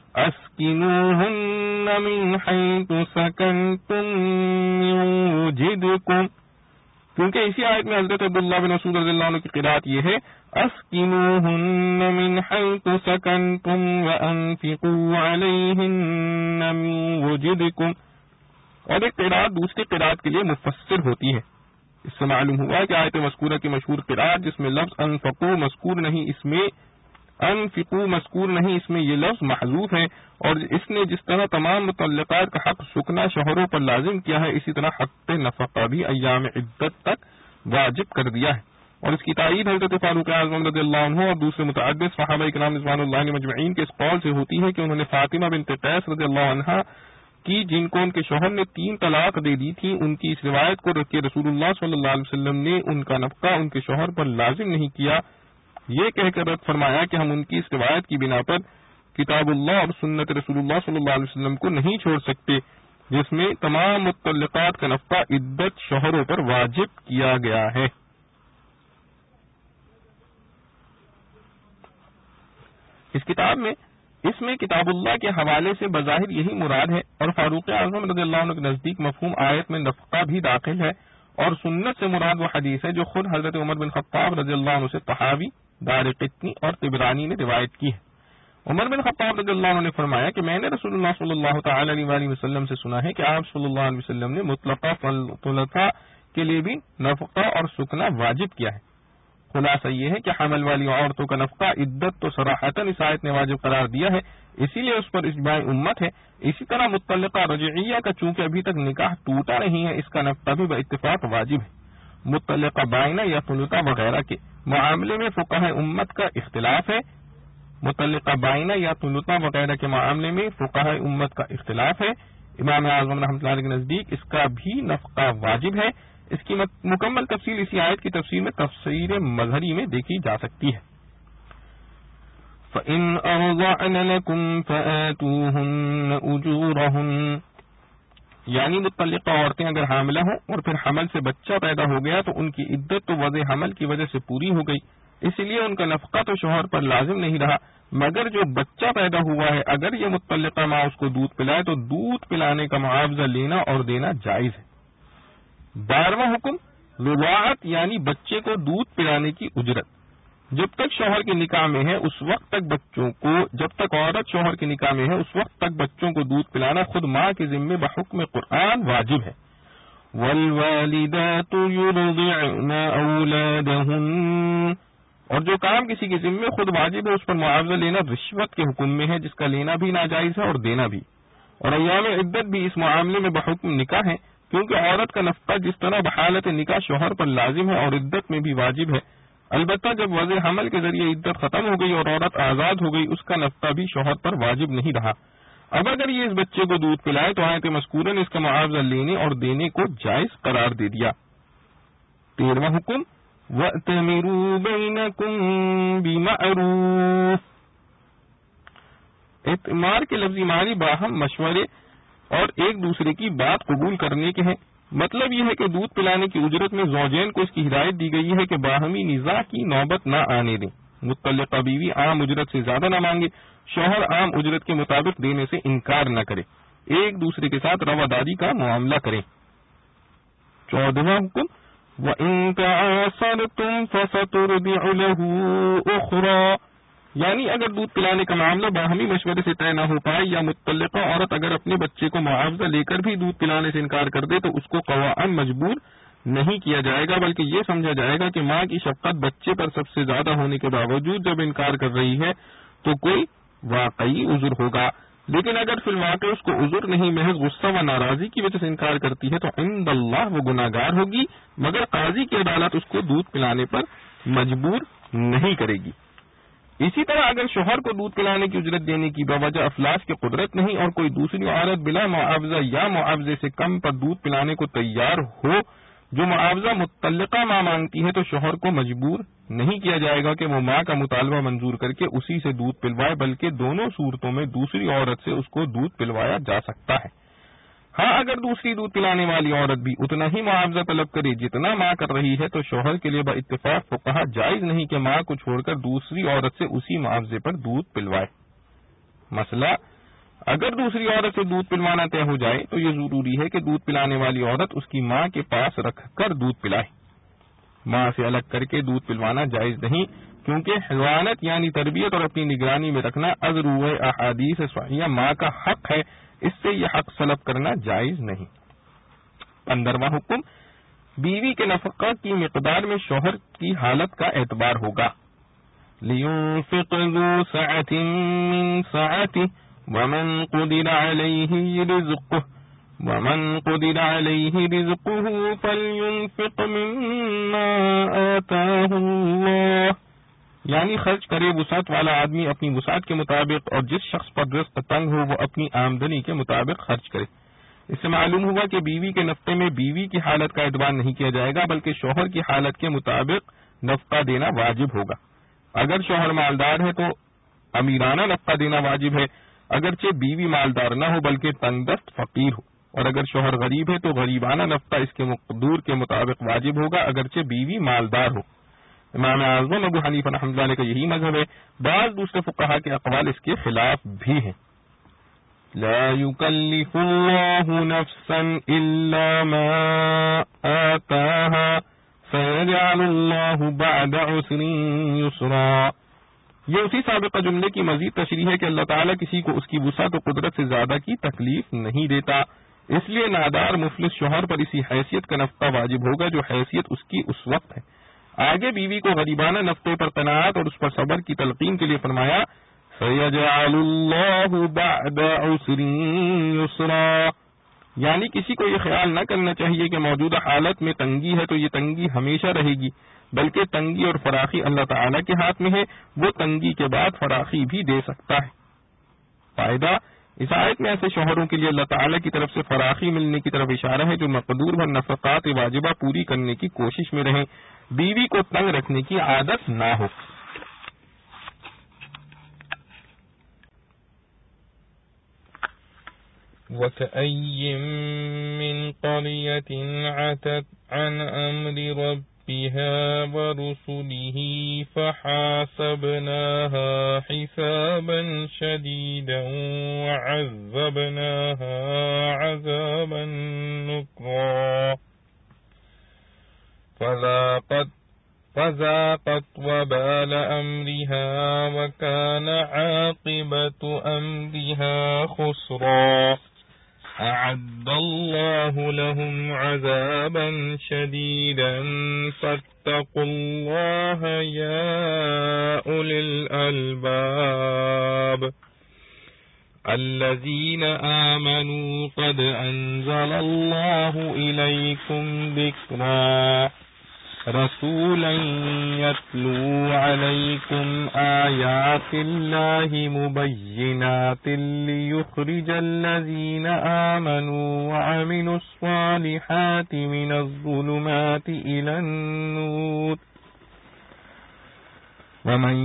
اسکنوہن من حیث سکنتم من وجدکم، کیونکہ اسی آیت میں حضرت عبداللہ بن مسعود رضی اللہ عنہ کی قرات یہ ہے اسکنوہن من حیث سکنتم وانفقوا علیہن من وجدکم، اور ایک قرات دوسری قرات کے لیے مفسر ہوتی ہے۔ اس سے معلوم ہوا کہ آیت مذکورہ کی مشہور قرات جس میں لفظ انفقوا مذکور نہیں، اس میں انفقوا مذکور نہیں، اس میں یہ لفظ محذوف ہے، اور اس نے جس طرح تمام متعلقات کا حق سکنا شوہروں پر لازم کیا ہے، اسی طرح حق نفقہ بھی ایام عدت تک واجب کر دیا ہے۔ اور اس کی تائید حضرت فاروق اعظم رضی اللہ عنہ اور دوسرے متعدد صحابہ کرام رضوان اللہ مجمعین کے اس قول سے ہوتی ہے کہ انہوں نے فاطمہ بنت قیس رضی اللہ عنہا کی جن کو ان کے شوہر نے تین طلاق دے دی تھی، ان کی اس روایت کو رکھ کے رسول اللہ صلی اللہ علیہ وسلم نے ان کا نفقہ ان کے شوہر پر لازم نہیں کیا، یہ کہہ کر رد فرمایا کہ ہم ان کی اس روایت کی بنا پر کتاب اللہ اور سنت رسول اللہ صلی اللہ علیہ وسلم کو نہیں چھوڑ سکتے جس میں تمام متعلقات کا نفقہ عدت شوہروں پر واجب کیا گیا ہے۔ اس کتاب میں اس میں کتاب اللہ کے حوالے سے بظاہر یہی مراد ہے، اور فاروق اعظم رضی اللہ عنہ کے نزدیک مفہوم آیت میں نفقہ بھی داخل ہے، اور سنت سے مراد وہ حدیث ہے جو خود حضرت عمر بن خطاب رضی اللہ عنہ سے طحاوی، دارقطنی اور طبرانی نے روایت کی ہے۔ عمر بن خطاب رضی اللہ عنہ نے فرمایا کہ میں نے رسول اللہ صلی اللہ تعالی علیہ وآلہ وسلم سے سنا ہے کہ آپ صلی اللہ علیہ وسلم نے مطلقہ طلقہ کے لیے بھی نفقہ اور سکنا واجب کیا ہے۔ خلاصہ یہ ہے کہ حمل والی عورتوں کا نفقہ عدت تو صراحتاً اس آیت نے واجب قرار دیا ہے، اسی لیے اس پر اجماع امت ہے۔ اسی طرح متطلقہ رجعیہ کا چونکہ ابھی تک نکاح ٹوٹا نہیں ہے، اس کا نفقہ بھی باتفاق واجب ہے۔ متطلقہ بائنہ یا طلقہ وغیرہ کے معاملے میں فقہاء امت کا اختلاف ہے متعلقہ بائنہ یا طلقہ وغیرہ کے معاملے میں فقہاء امت کا اختلاف ہے۔ امام اعظم رحمۃ اللہ علیہ کے نزدیک اس کا بھی نفقہ واجب ہے۔ اس کی مکمل تفصیل اسی آیت کی تفسیر میں تفسیر مظہری میں دیکھی جا سکتی ہے۔ فَإِنْ أَرْضَعْنَ لَكُمْ فَآتُوهُنَّ أُجُورَهُنَّ، یعنی متطلقہ عورتیں اگر حاملہ ہوں اور پھر حمل سے بچہ پیدا ہو گیا تو ان کی عدت تو وضع حمل کی وجہ سے پوری ہو گئی، اسی لیے ان کا نفقہ تو شوہر پر لازم نہیں رہا، مگر جو بچہ پیدا ہوا ہے اگر یہ متطلقہ ماں اس کو دودھ پلائے تو دودھ پلانے کا معاوضہ لینا اور دینا جائز ہے۔ بارہواں حکم رضاعت، یعنی بچے کو دودھ پلانے کی اجرت۔ جب تک شوہر کے نکاح میں ہے اس وقت تک بچوں کو جب تک عورت شوہر کے نکاح میں ہے اس وقت تک بچوں کو دودھ پلانا خود ماں کے ذمے بحکم قرآن واجب ہے۔ والوالدات يرضعن اولادهن، اور جو کام کسی کے ذمے خود واجب ہے اس پر معاوضہ لینا رشوت کے حکم میں ہے، جس کا لینا بھی ناجائز ہے اور دینا بھی، اور ایام عدت بھی اس معاملے میں بحکم نکاح ہے، کیونکہ عورت کا نفقہ جس طرح بحالت نکاح شوہر پر لازم ہے اور عدت میں بھی واجب ہے، البتہ جب وضع حمل کے ذریعے عدت ختم ہو گئی اور عورت آزاد ہو گئی اس کا نفقہ بھی شوہر پر واجب نہیں رہا۔ اب اگر یہ اس بچے کو دودھ پلائے تو آیت مذکورہ نے اس کا معاوضہ لینے اور دینے کو جائز قرار دے دیا۔ تیرواں حکم وَأْتَمِرُوا بَيْنَكُمْ بِمَعْرُوفٍ، اعتمار کے لفظی معنی باہم مشورے اور ایک دوسرے کی بات قبول کرنے کے ہیں۔ مطلب یہ ہے کہ دودھ پلانے کی اجرت میں زوجین کو اس کی ہدایت دی گئی ہے کہ باہمی نزاع کی نوبت نہ آنے دیں، متعلقہ بیوی عام اجرت سے زیادہ نہ مانگے، شوہر عام اجرت کے مطابق دینے سے انکار نہ کرے۔ ایک دوسرے کے ساتھ رواداری کا معاملہ کریں۔ چودہواں حکم وَإِن تَعَاصَرْتُمْ فَسَتُرْضِعُ لَهُ أُخْرَى، یعنی اگر دودھ پلانے کا معاملہ باہمی مشورے سے طے نہ ہو پائے یا متعلقہ عورت اگر اپنے بچے کو معاوضہ لے کر بھی دودھ پلانے سے انکار کر دے تو اس کو قواعد مجبور نہیں کیا جائے گا، بلکہ یہ سمجھا جائے گا کہ ماں کی شفقت بچے پر سب سے زیادہ ہونے کے باوجود جب انکار کر رہی ہے تو کوئی واقعی عذر ہوگا، لیکن اگر فی الواقع اس کو عذر نہیں، محض غصہ و ناراضی کی وجہ سے انکار کرتی ہے تو عند اللہ وہ گناہ گار ہوگی، مگر قاضی کی عدالت اس کو دودھ پلانے پر مجبور نہیں کرے گی۔ اسی طرح اگر شوہر کو دودھ پلانے کی اجرت دینے کی بوجہ افلاس کی قدرت نہیں اور کوئی دوسری عورت بلا معاوضہ یا معاوضے سے کم پر دودھ پلانے کو تیار ہو جو معاوضہ متعلقہ ماں مانگتی ہے تو شوہر کو مجبور نہیں کیا جائے گا کہ وہ ماں کا مطالبہ منظور کر کے اسی سے دودھ پلوائے، بلکہ دونوں صورتوں میں دوسری عورت سے اس کو دودھ پلوایا جا سکتا ہے۔ ہاں اگر دوسری دودھ پلانے والی عورت بھی اتنا ہی معاوضہ طلب کرے جتنا ماں کر رہی ہے تو شوہر کے لیے با اتفاق فقہا جائز نہیں کہ ماں کو چھوڑ کر دوسری عورت سے اسی معاوضے پر دودھ پلوائے۔ مسئلہ اگر دوسری عورت سے دودھ پلوانا طے ہو جائے تو یہ ضروری ہے کہ دودھ پلانے والی عورت اس کی ماں کے پاس رکھ کر دودھ پلائے۔ ماں سے الگ کر کے دودھ پلوانا جائز نہیں، کیونکہ حضانت یعنی تربیت اور اپنی نگرانی میں رکھنا از روح احادیث صحیحہ ماں کا حق ہے، اس سے یہ حق سلب کرنا جائز نہیں۔ پندرواں حکم بیوی کے نفقہ کی مقدار میں شوہر کی حالت کا اعتبار ہوگا۔ لِيُنْفِقْ ذُو سَعَةٍ مِّن سَعَتِهِ وَمَنْ قُدِرَ عَلَيْهِ رِزْقُهُ وَمَنْ قُدِرَ عَلَيْهِ رِزْقُهُ فَلْيُنْفِقْ مِمَّا آتَاهُ اللَّهُ، یعنی خرچ کرے وسعت والا آدمی اپنی وسعت کے مطابق، اور جس شخص پر رزق تنگ ہو وہ اپنی آمدنی کے مطابق خرچ کرے۔ اس سے معلوم ہوا کہ بیوی کے نفقے میں بیوی کی حالت کا اعتبار نہیں کیا جائے گا، بلکہ شوہر کی حالت کے مطابق نفقہ دینا واجب ہوگا۔ اگر شوہر مالدار ہے تو امیرانہ نفقہ دینا واجب ہے، اگرچہ بیوی مالدار نہ ہو بلکہ تنگ دست فقیر ہو، اور اگر شوہر غریب ہے تو غریبانہ نفقہ اس کے مقدور کے مطابق واجب ہوگا اگرچہ بیوی مالدار ہو۔ امام اعظم ابو حنیفہ رحمۃ اللہ علیہ کا یہی مذہب ہے، بعض دوسرے فقہا کے اقوال اس کے خلاف بھی ہیں۔ لا يكلف الله نفسا الا ما آتاها سيجعل الله بعد عسر يسرا، یہ اسی سابقہ جملے کی مزید تشریح ہے کہ اللہ تعالیٰ کسی کو اس کی وسعت و قدرت سے زیادہ کی تکلیف نہیں دیتا، اس لیے نادار مفلس شوہر پر اسی حیثیت کا نفقہ واجب ہوگا جو حیثیت اس کی اس وقت ہے۔ آگے بیوی کو غریبانہ نفقے پر قناعت اور اس پر صبر کی تلقین کے لیے فرمایا سَيَجْعَلُ اللَّهُ بَعْدَ عُسْرٍ يُسْرًا، یعنی کسی کو یہ خیال نہ کرنا چاہیے کہ موجودہ حالت میں تنگی ہے تو یہ تنگی ہمیشہ رہے گی، بلکہ تنگی اور فراخی اللہ تعالیٰ کے ہاتھ میں ہے، وہ تنگی کے بعد فراخی بھی دے سکتا ہے۔ فائدہ اس آیت میں ایسے شوہروں کے لیے اللہ تعالیٰ کی طرف سے فراخی ملنے کی طرف اشارہ ہے جو مقدور و نفقات واجبہ پوری کرنے کی کوشش میں رہیں، بیوی کو تنگ رکھنے کی عادت نہ ہو۔ وَكَأَيٍّ مِّن قَرْيَةٍ عَتَتْ عَنْ أَمْرِ رَبِّهَا وَرُسُلِهِ فَحَاسَبْنَاهَا حِسَابًا شَدِيدًا وَعَذَّبْنَاهَا عَذَابًا نُكْرًا فَذَاقَتْ فَذَاقَتْ وَبَالَ أَمْرِهَا وَكَانَ عَاقِبَةُ أَمْرِهَا خُسْرًا أعد الله لهم عذابا شديدا فاتقوا الله يا أولي الألباب الذين آمنوا قد أنزل الله إليكم ذكرا رسولا يتلو عليكم آيات الله مبينات ليخرج الذين آمنوا وعملوا الصالحات من الظلمات إلى النور ومن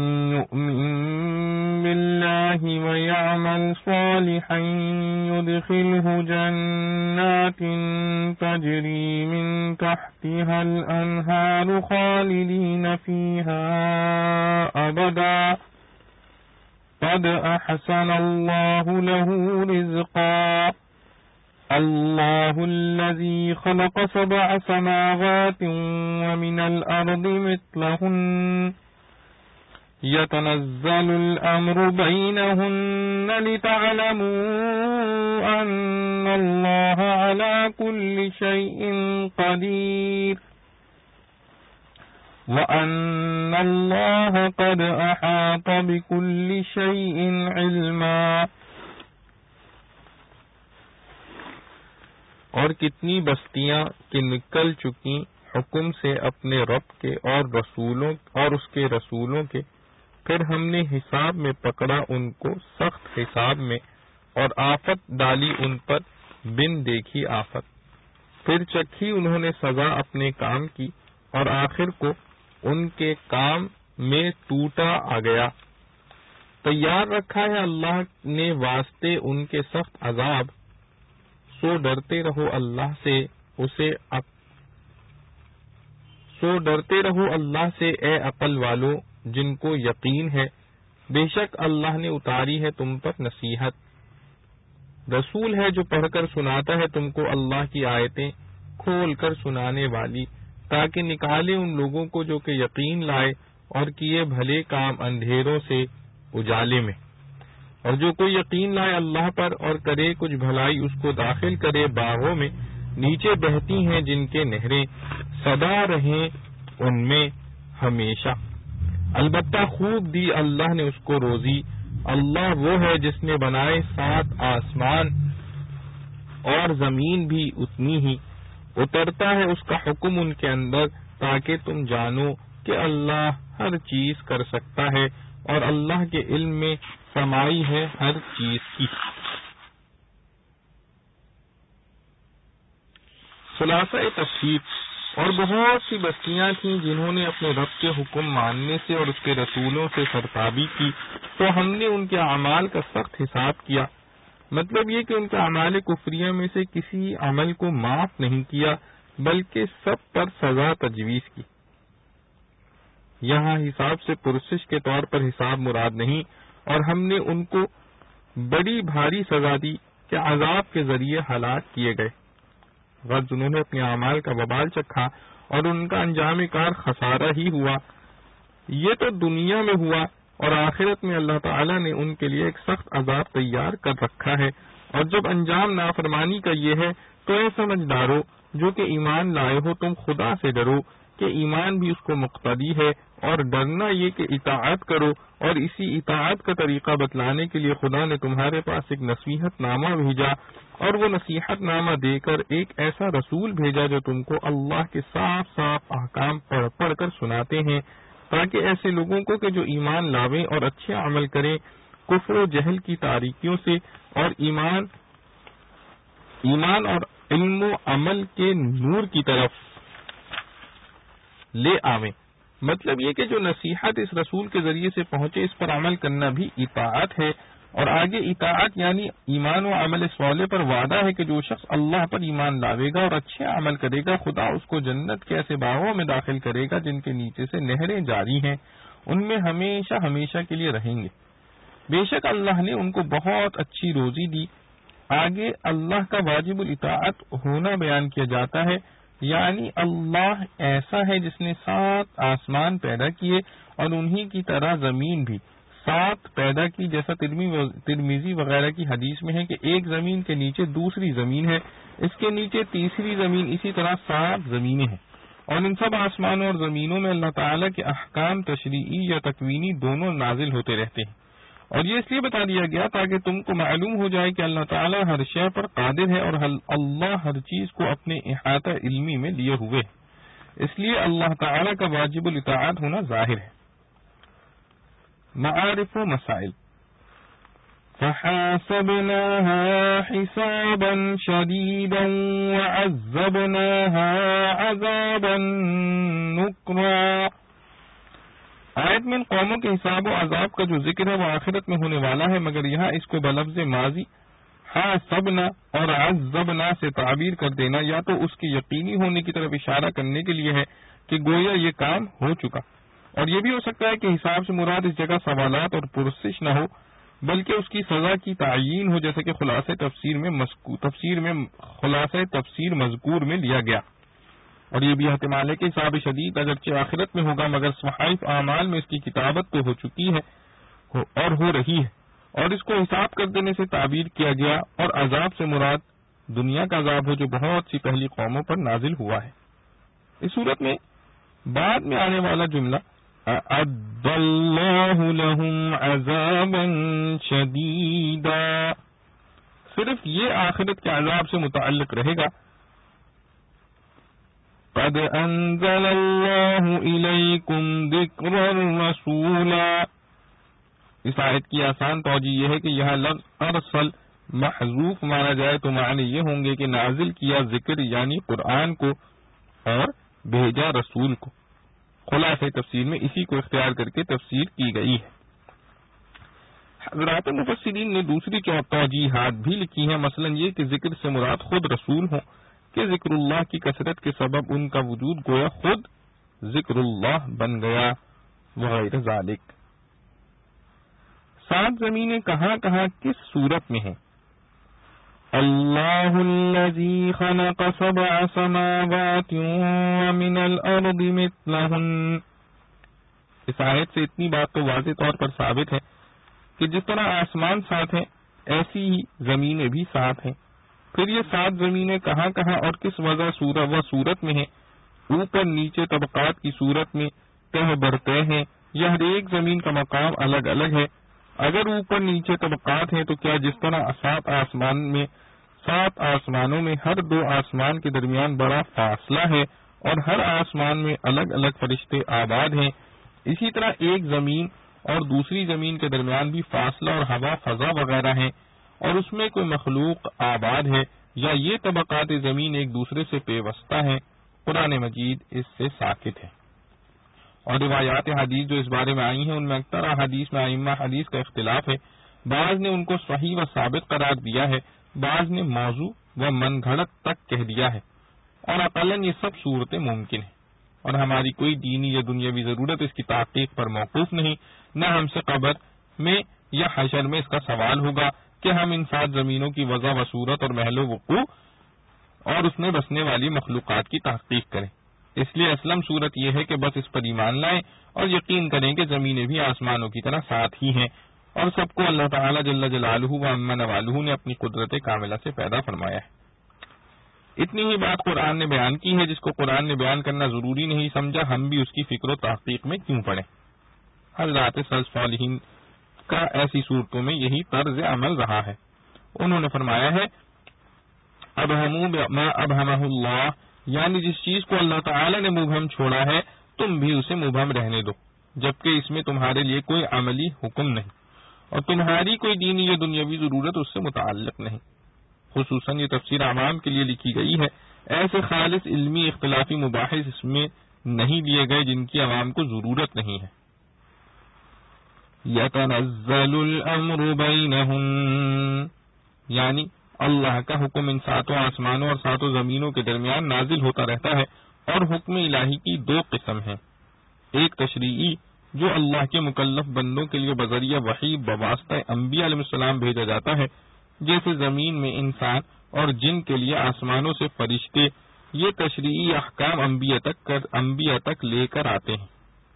يؤمن بالله ويعمل صالحا يدخله جنات تجري من تحتها الأنهار خالدين فيها أبدا قد أحسن الله له رزقا الله الذي خلق سبع سماوات ومن الأرض مثلهن يتنزل الأمر بينهن لتعلموا أن الله على كل شيء قدير وأن الله قد أحاط بكل شيء علما. اور کتنی بستیاں کہ نکل چکی حکم سے اپنے رب کے اور رسولوں اور اس کے رسولوں کے، پھر ہم نے حساب میں پکڑا ان کو سخت حساب میں، اور آفت ڈالی ان پر بن دیکھی آفت، پھر چکھی انہوں نے سزا اپنے کام کی، اور آخر کو ان کے کام میں ٹوٹا آ گیا. تیار رکھا ہے اللہ نے واسطے ان کے سخت عذاب، سو ڈرتے رہو اللہ سے اسے اق... سو ڈرتے رہو اللہ سے اے عقل والو جن کو یقین ہے، بے شک اللہ نے اتاری ہے تم پر نصیحت. رسول ہے جو پڑھ کر سناتا ہے تم کو اللہ کی آیتیں کھول کر سنانے والی، تاکہ نکالے ان لوگوں کو جو کہ یقین لائے اور کیے بھلے کام اندھیروں سے اجالے میں. اور جو کوئی یقین لائے اللہ پر اور کرے کچھ بھلائی اس کو داخل کرے باغوں میں، نیچے بہتی ہیں جن کے نہریں، سدا رہیں ان میں ہمیشہ. البتہ خوب دی اللہ نے اس کو روزی. اللہ وہ ہے جس نے بنائے سات آسمان اور زمین بھی اتنی ہی، اترتا ہے اس کا حکم ان کے اندر تاکہ تم جانو کہ اللہ ہر چیز کر سکتا ہے، اور اللہ کے علم میں سمائی ہے ہر چیز کی. خلاصہ تفسیر، اور بہت سی بستیاں تھیں جنہوں نے اپنے رب کے حکم ماننے سے اور اس کے رسولوں سے سرتابی کی، تو ہم نے ان کے اعمال کا سخت حساب کیا. مطلب یہ کہ ان کے اعمال کفریہ میں سے کسی عمل کو معاف نہیں کیا بلکہ سب پر سزا تجویز کی. یہاں حساب سے پرسش کے طور پر حساب مراد نہیں، اور ہم نے ان کو بڑی بھاری سزا دی کہ عذاب کے ذریعے ہلاک کیے گئے. غرض انہوں نے اپنے اعمال کا وبال چکھا اور ان کا انجام کار خسارہ ہی ہوا. یہ تو دنیا میں ہوا، اور آخرت میں اللہ تعالی نے ان کے لیے ایک سخت عذاب تیار کر رکھا ہے. اور جب انجام نافرمانی کا یہ ہے تو اے سمجھدارو جو کہ ایمان لائے ہو، تم خدا سے ڈرو کہ ایمان بھی اس کو مقتدی ہے، اور ڈرنا یہ کہ اطاعت کرو. اور اسی اطاعت کا طریقہ بتلانے کے لیے خدا نے تمہارے پاس ایک نصیحت نامہ بھیجا، اور وہ نصیحت نامہ دے کر ایک ایسا رسول بھیجا جو تم کو اللہ کے صاف صاف احکام پڑھ پڑھ کر سناتے ہیں، تاکہ ایسے لوگوں کو کہ جو ایمان لاویں اور اچھے عمل کریں، کفر و جہل کی تاریکیوں سے اور ایمان ایمان اور علم و عمل کے نور کی طرف لے آویں. مطلب یہ کہ جو نصیحت اس رسول کے ذریعے سے پہنچے اس پر عمل کرنا بھی اطاعت ہے. اور آگے اطاعت یعنی ایمان و عمل صالح پر وعدہ ہے کہ جو شخص اللہ پر ایمان لاوے گا اور اچھے عمل کرے گا، خدا اس کو جنت کے ایسے باغوں میں داخل کرے گا جن کے نیچے سے نہریں جاری ہیں، ان میں ہمیشہ ہمیشہ کے لیے رہیں گے. بے شک اللہ نے ان کو بہت اچھی روزی دی. آگے اللہ کا واجب الاطاعت ہونا بیان کیا جاتا ہے، یعنی اللہ ایسا ہے جس نے سات آسمان پیدا کیے اور انہی کی طرح زمین بھی سات پیدا کی، جیسا ترمذی وغیرہ کی حدیث میں ہے کہ ایک زمین کے نیچے دوسری زمین ہے، اس کے نیچے تیسری زمین، اسی طرح سات زمینیں ہیں. اور ان سب آسمانوں اور زمینوں میں اللہ تعالیٰ کے احکام تشریعی یا تکوینی دونوں نازل ہوتے رہتے ہیں. اور یہ اس لیے بتا دیا گیا تاکہ تم کو معلوم ہو جائے کہ اللہ تعالیٰ ہر شے پر قادر ہے اور اللہ ہر چیز کو اپنے احاطہ علمی میں لیے ہوئے ہے. اس لیے اللہ تعالیٰ کا واجب الاطاعت ہونا ظاہر ہے. معارف و مسائل. فحاسبناها حسابا شديدا وعذبناها عذابا نكرا. آیت میں ان قوموں کے حساب و عذاب کا جو ذکر ہے وہ آخرت میں ہونے والا ہے، مگر یہاں اس کو بلفظ ماضی حاسبنا اور عذبنا سے تعبیر کر دینا یا تو اس کے یقینی ہونے کی طرف اشارہ کرنے کے لیے ہے کہ گویا یہ کام ہو چکا، اور یہ بھی ہو سکتا ہے کہ حساب سے مراد اس جگہ سوالات اور پرسش نہ ہو بلکہ اس کی سزا کی تعیین ہو، جیسے کہ خلاصہ تفسیر میں تفسیر میں خلاصہ تفسیر مذکور میں لیا گیا. اور یہ بھی احتمال ہے کہ حساب شدید اگرچہ آخرت میں ہوگا مگر صحائف اعمال میں اس کی کتابت تو ہو چکی ہے اور ہو رہی ہے، اور اس کو حساب کر دینے سے تعبیر کیا گیا، اور عذاب سے مراد دنیا کا عذاب ہو جو بہت سی پہلی قوموں پر نازل ہوا ہے. اس صورت میں بعد میں آنے والا جملہ اعد اللہ لہم عذابا شدیدا صرف یہ آخرت کے عذاب سے متعلق رہے گا. قد انزل اللہ الیکم ذکرا رسولا. اس آیت کی آسان توجہ یہ ہے کہ یہاں لفظ ارسل محذوف مانا جائے تو معنی یہ ہوں گے کہ نازل کیا ذکر یعنی قرآن کو اور بھیجا رسول کو. خلاصہ تفسیر میں اسی کو اختیار کر کے تفسیر کی گئی ہے. حضرات مفسرین نے دوسری توجیحات بھی لکھی ہیں، مثلا یہ کہ ذکر سے مراد خود رسول ہوں کہ ذکر اللہ کی کثرت کے سبب ان کا وجود گویا خود ذکر اللہ بن گیا وغیرہ ذالک. سات زمینیں کہاں کہاں کس صورت میں ہیں؟ اللہ الذی خلق سبع سماوات ومن الارض مثلہن. اس آیت سے اتنی بات تو واضح طور پر ثابت ہے کہ جس طرح آسمان ساتھ ہیں ایسی ہی زمینیں بھی ساتھ ہیں. پھر یہ سات زمینیں کہاں کہاں اور کس وجہ صورت و صورت میں ہیں؟ اوپر نیچے طبقات کی صورت میں تہ برتہ ہیں یا ہر ایک زمین کا مقام الگ الگ ہے؟ اگر اوپر نیچے طبقات ہیں تو کیا جس طرح سات آسمان میں سات آسمانوں میں ہر دو آسمان کے درمیان بڑا فاصلہ ہے اور ہر آسمان میں الگ الگ فرشتے آباد ہیں، اسی طرح ایک زمین اور دوسری زمین کے درمیان بھی فاصلہ اور ہوا فضا وغیرہ ہیں اور اس میں کوئی مخلوق آباد ہے، یا یہ طبقات زمین ایک دوسرے سے پیوستہ ہیں؟ قرآن مجید اس سے ساکت ہے. اور روایات حدیث جو اس بارے میں آئی ہیں ان میں اکثر حدیث میں ائمہ حدیث کا اختلاف ہے. بعض نے ان کو صحیح و ثابت قرار دیا ہے، بعض نے موضوع و من گھڑت تک کہہ دیا ہے، اور اقلن یہ سب صورتیں ممکن ہیں اور ہماری کوئی دینی یا دنیاوی ضرورت اس کی تحقیق پر موقوف نہیں. نہ ہم سے قبر میں یا حشر میں اس کا سوال ہوگا کہ ہم ان سات زمینوں کی وضع و صورت اور محل و وقوع اور اس میں بسنے والی مخلوقات کی تحقیق کریں. اس لیے اسلم صورت یہ ہے کہ بس اس پر ایمان لائیں اور یقین کریں کہ زمینیں بھی آسمانوں کی طرح ساتھ ہی ہیں اور سب کو اللہ تعالی جل جلالہ و عم نوالہ نے اپنی قدرت کاملہ سے پیدا فرمایا ہے. اتنی ہی بات قرآن نے بیان کی ہے جس کو قرآن نے بیان کرنا ضروری نہیں سمجھا، ہم بھی اس کی فکر و تحقیق میں کیوں پڑیں. حضرات سلف صالحین کا ایسی صورتوں میں یہی طرز عمل رہا ہے. انہوں نے فرمایا ہے ابہموا ما ابہمہ اللہ، یعنی جس چیز کو اللہ تعالی نے مبہم چھوڑا ہے تم بھی اسے مبہم رہنے دو، جبکہ اس میں تمہارے لیے کوئی عملی حکم نہیں اور تمہاری کوئی دینی یا دنیاوی ضرورت اس سے متعلق نہیں. خصوصاً یہ تفسیر عوام کے لیے لکھی گئی ہے. ایسے خالص علمی اختلافی مباحث اس میں نہیں دیے گئے جن کی عوام کو ضرورت نہیں ہے. یتنزل الامر بینہم، یعنی اللہ کا حکم ان ساتوں آسمانوں اور ساتوں زمینوں کے درمیان نازل ہوتا رہتا ہے. اور حکم الہی کی دو قسم ہیں، ایک تشریعی جو اللہ کے مکلف بندوں کے لیے بذریعہ وحی بواسطہ انبیاء علیہ السلام بھیجا جاتا ہے، جیسے زمین میں انسان اور جن کے لیے آسمانوں سے فرشتے. یہ تشریعی احکام انبیاء تک کر انبیاء تک لے کر آتے ہیں،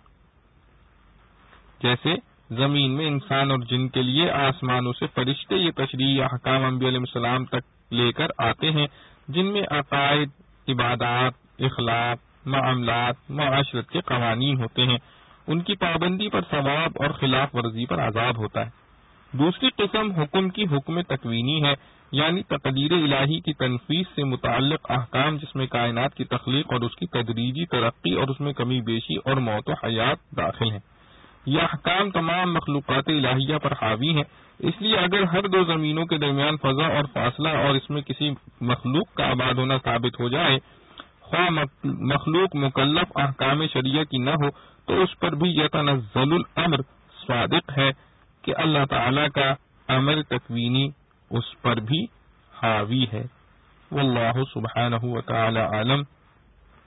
جیسے زمین میں انسان اور جن کے لیے آسمانوں سے فرشتے یہ تشریعی احکام انبیاء علیہ السلام تک لے کر آتے ہیں، جن میں عقائد، عبادات، اخلاق، معاملات، معاشرت کے قوانین ہوتے ہیں. ان کی پابندی پر ثواب اور خلاف ورزی پر عذاب ہوتا ہے. دوسری قسم حکم کی حکم تکوینی ہے، یعنی تقدیر الہی کی تنفیذ سے متعلق احکام جس میں کائنات کی تخلیق اور اس کی تدریجی ترقی اور اس میں کمی بیشی اور موت و حیات داخل ہیں. یہ احکام تمام مخلوقات الہیہ پر حاوی ہیں. اس لیے اگر ہر دو زمینوں کے درمیان فضا اور فاصلہ اور اس میں کسی مخلوق کا آباد ہونا ثابت ہو جائے، خواہ مخلوق مکلف احکام شریعہ کی نہ ہو، تو اس پر بھی یتنزل الامر صادق ہے کہ اللہ تعالی کا امر تکوینی اس پر بھی حاوی ہے. واللہ سبحانہ وتعالی عالم.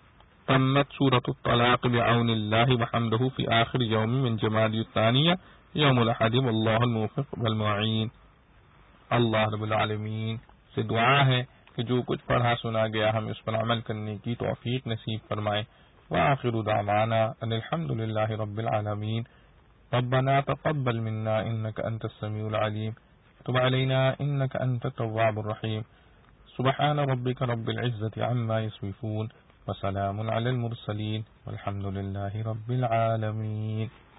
تمت سورۃ الطلاق بعون اللہ وحمدہ فی آخر یوم من جمادی الثانیہ یوم الاحد واللہ الموفق والمعین۔ اللہ رب العالمین سے دعا ہے کہ جو کچھ پڑھا سنا گیا ہم اس پر عمل کرنے کی توفیق نصیب فرمائے۔ وآخر دعوانا ان الحمد للہ رب العالمین۔ ربنا تقبل منا انك انت السميع العليم تب علينا انك انت التواب الرحيم سبحان ربك رب العزة عما يصفون وسلام على المرسلين والحمد لله رب العالمين۔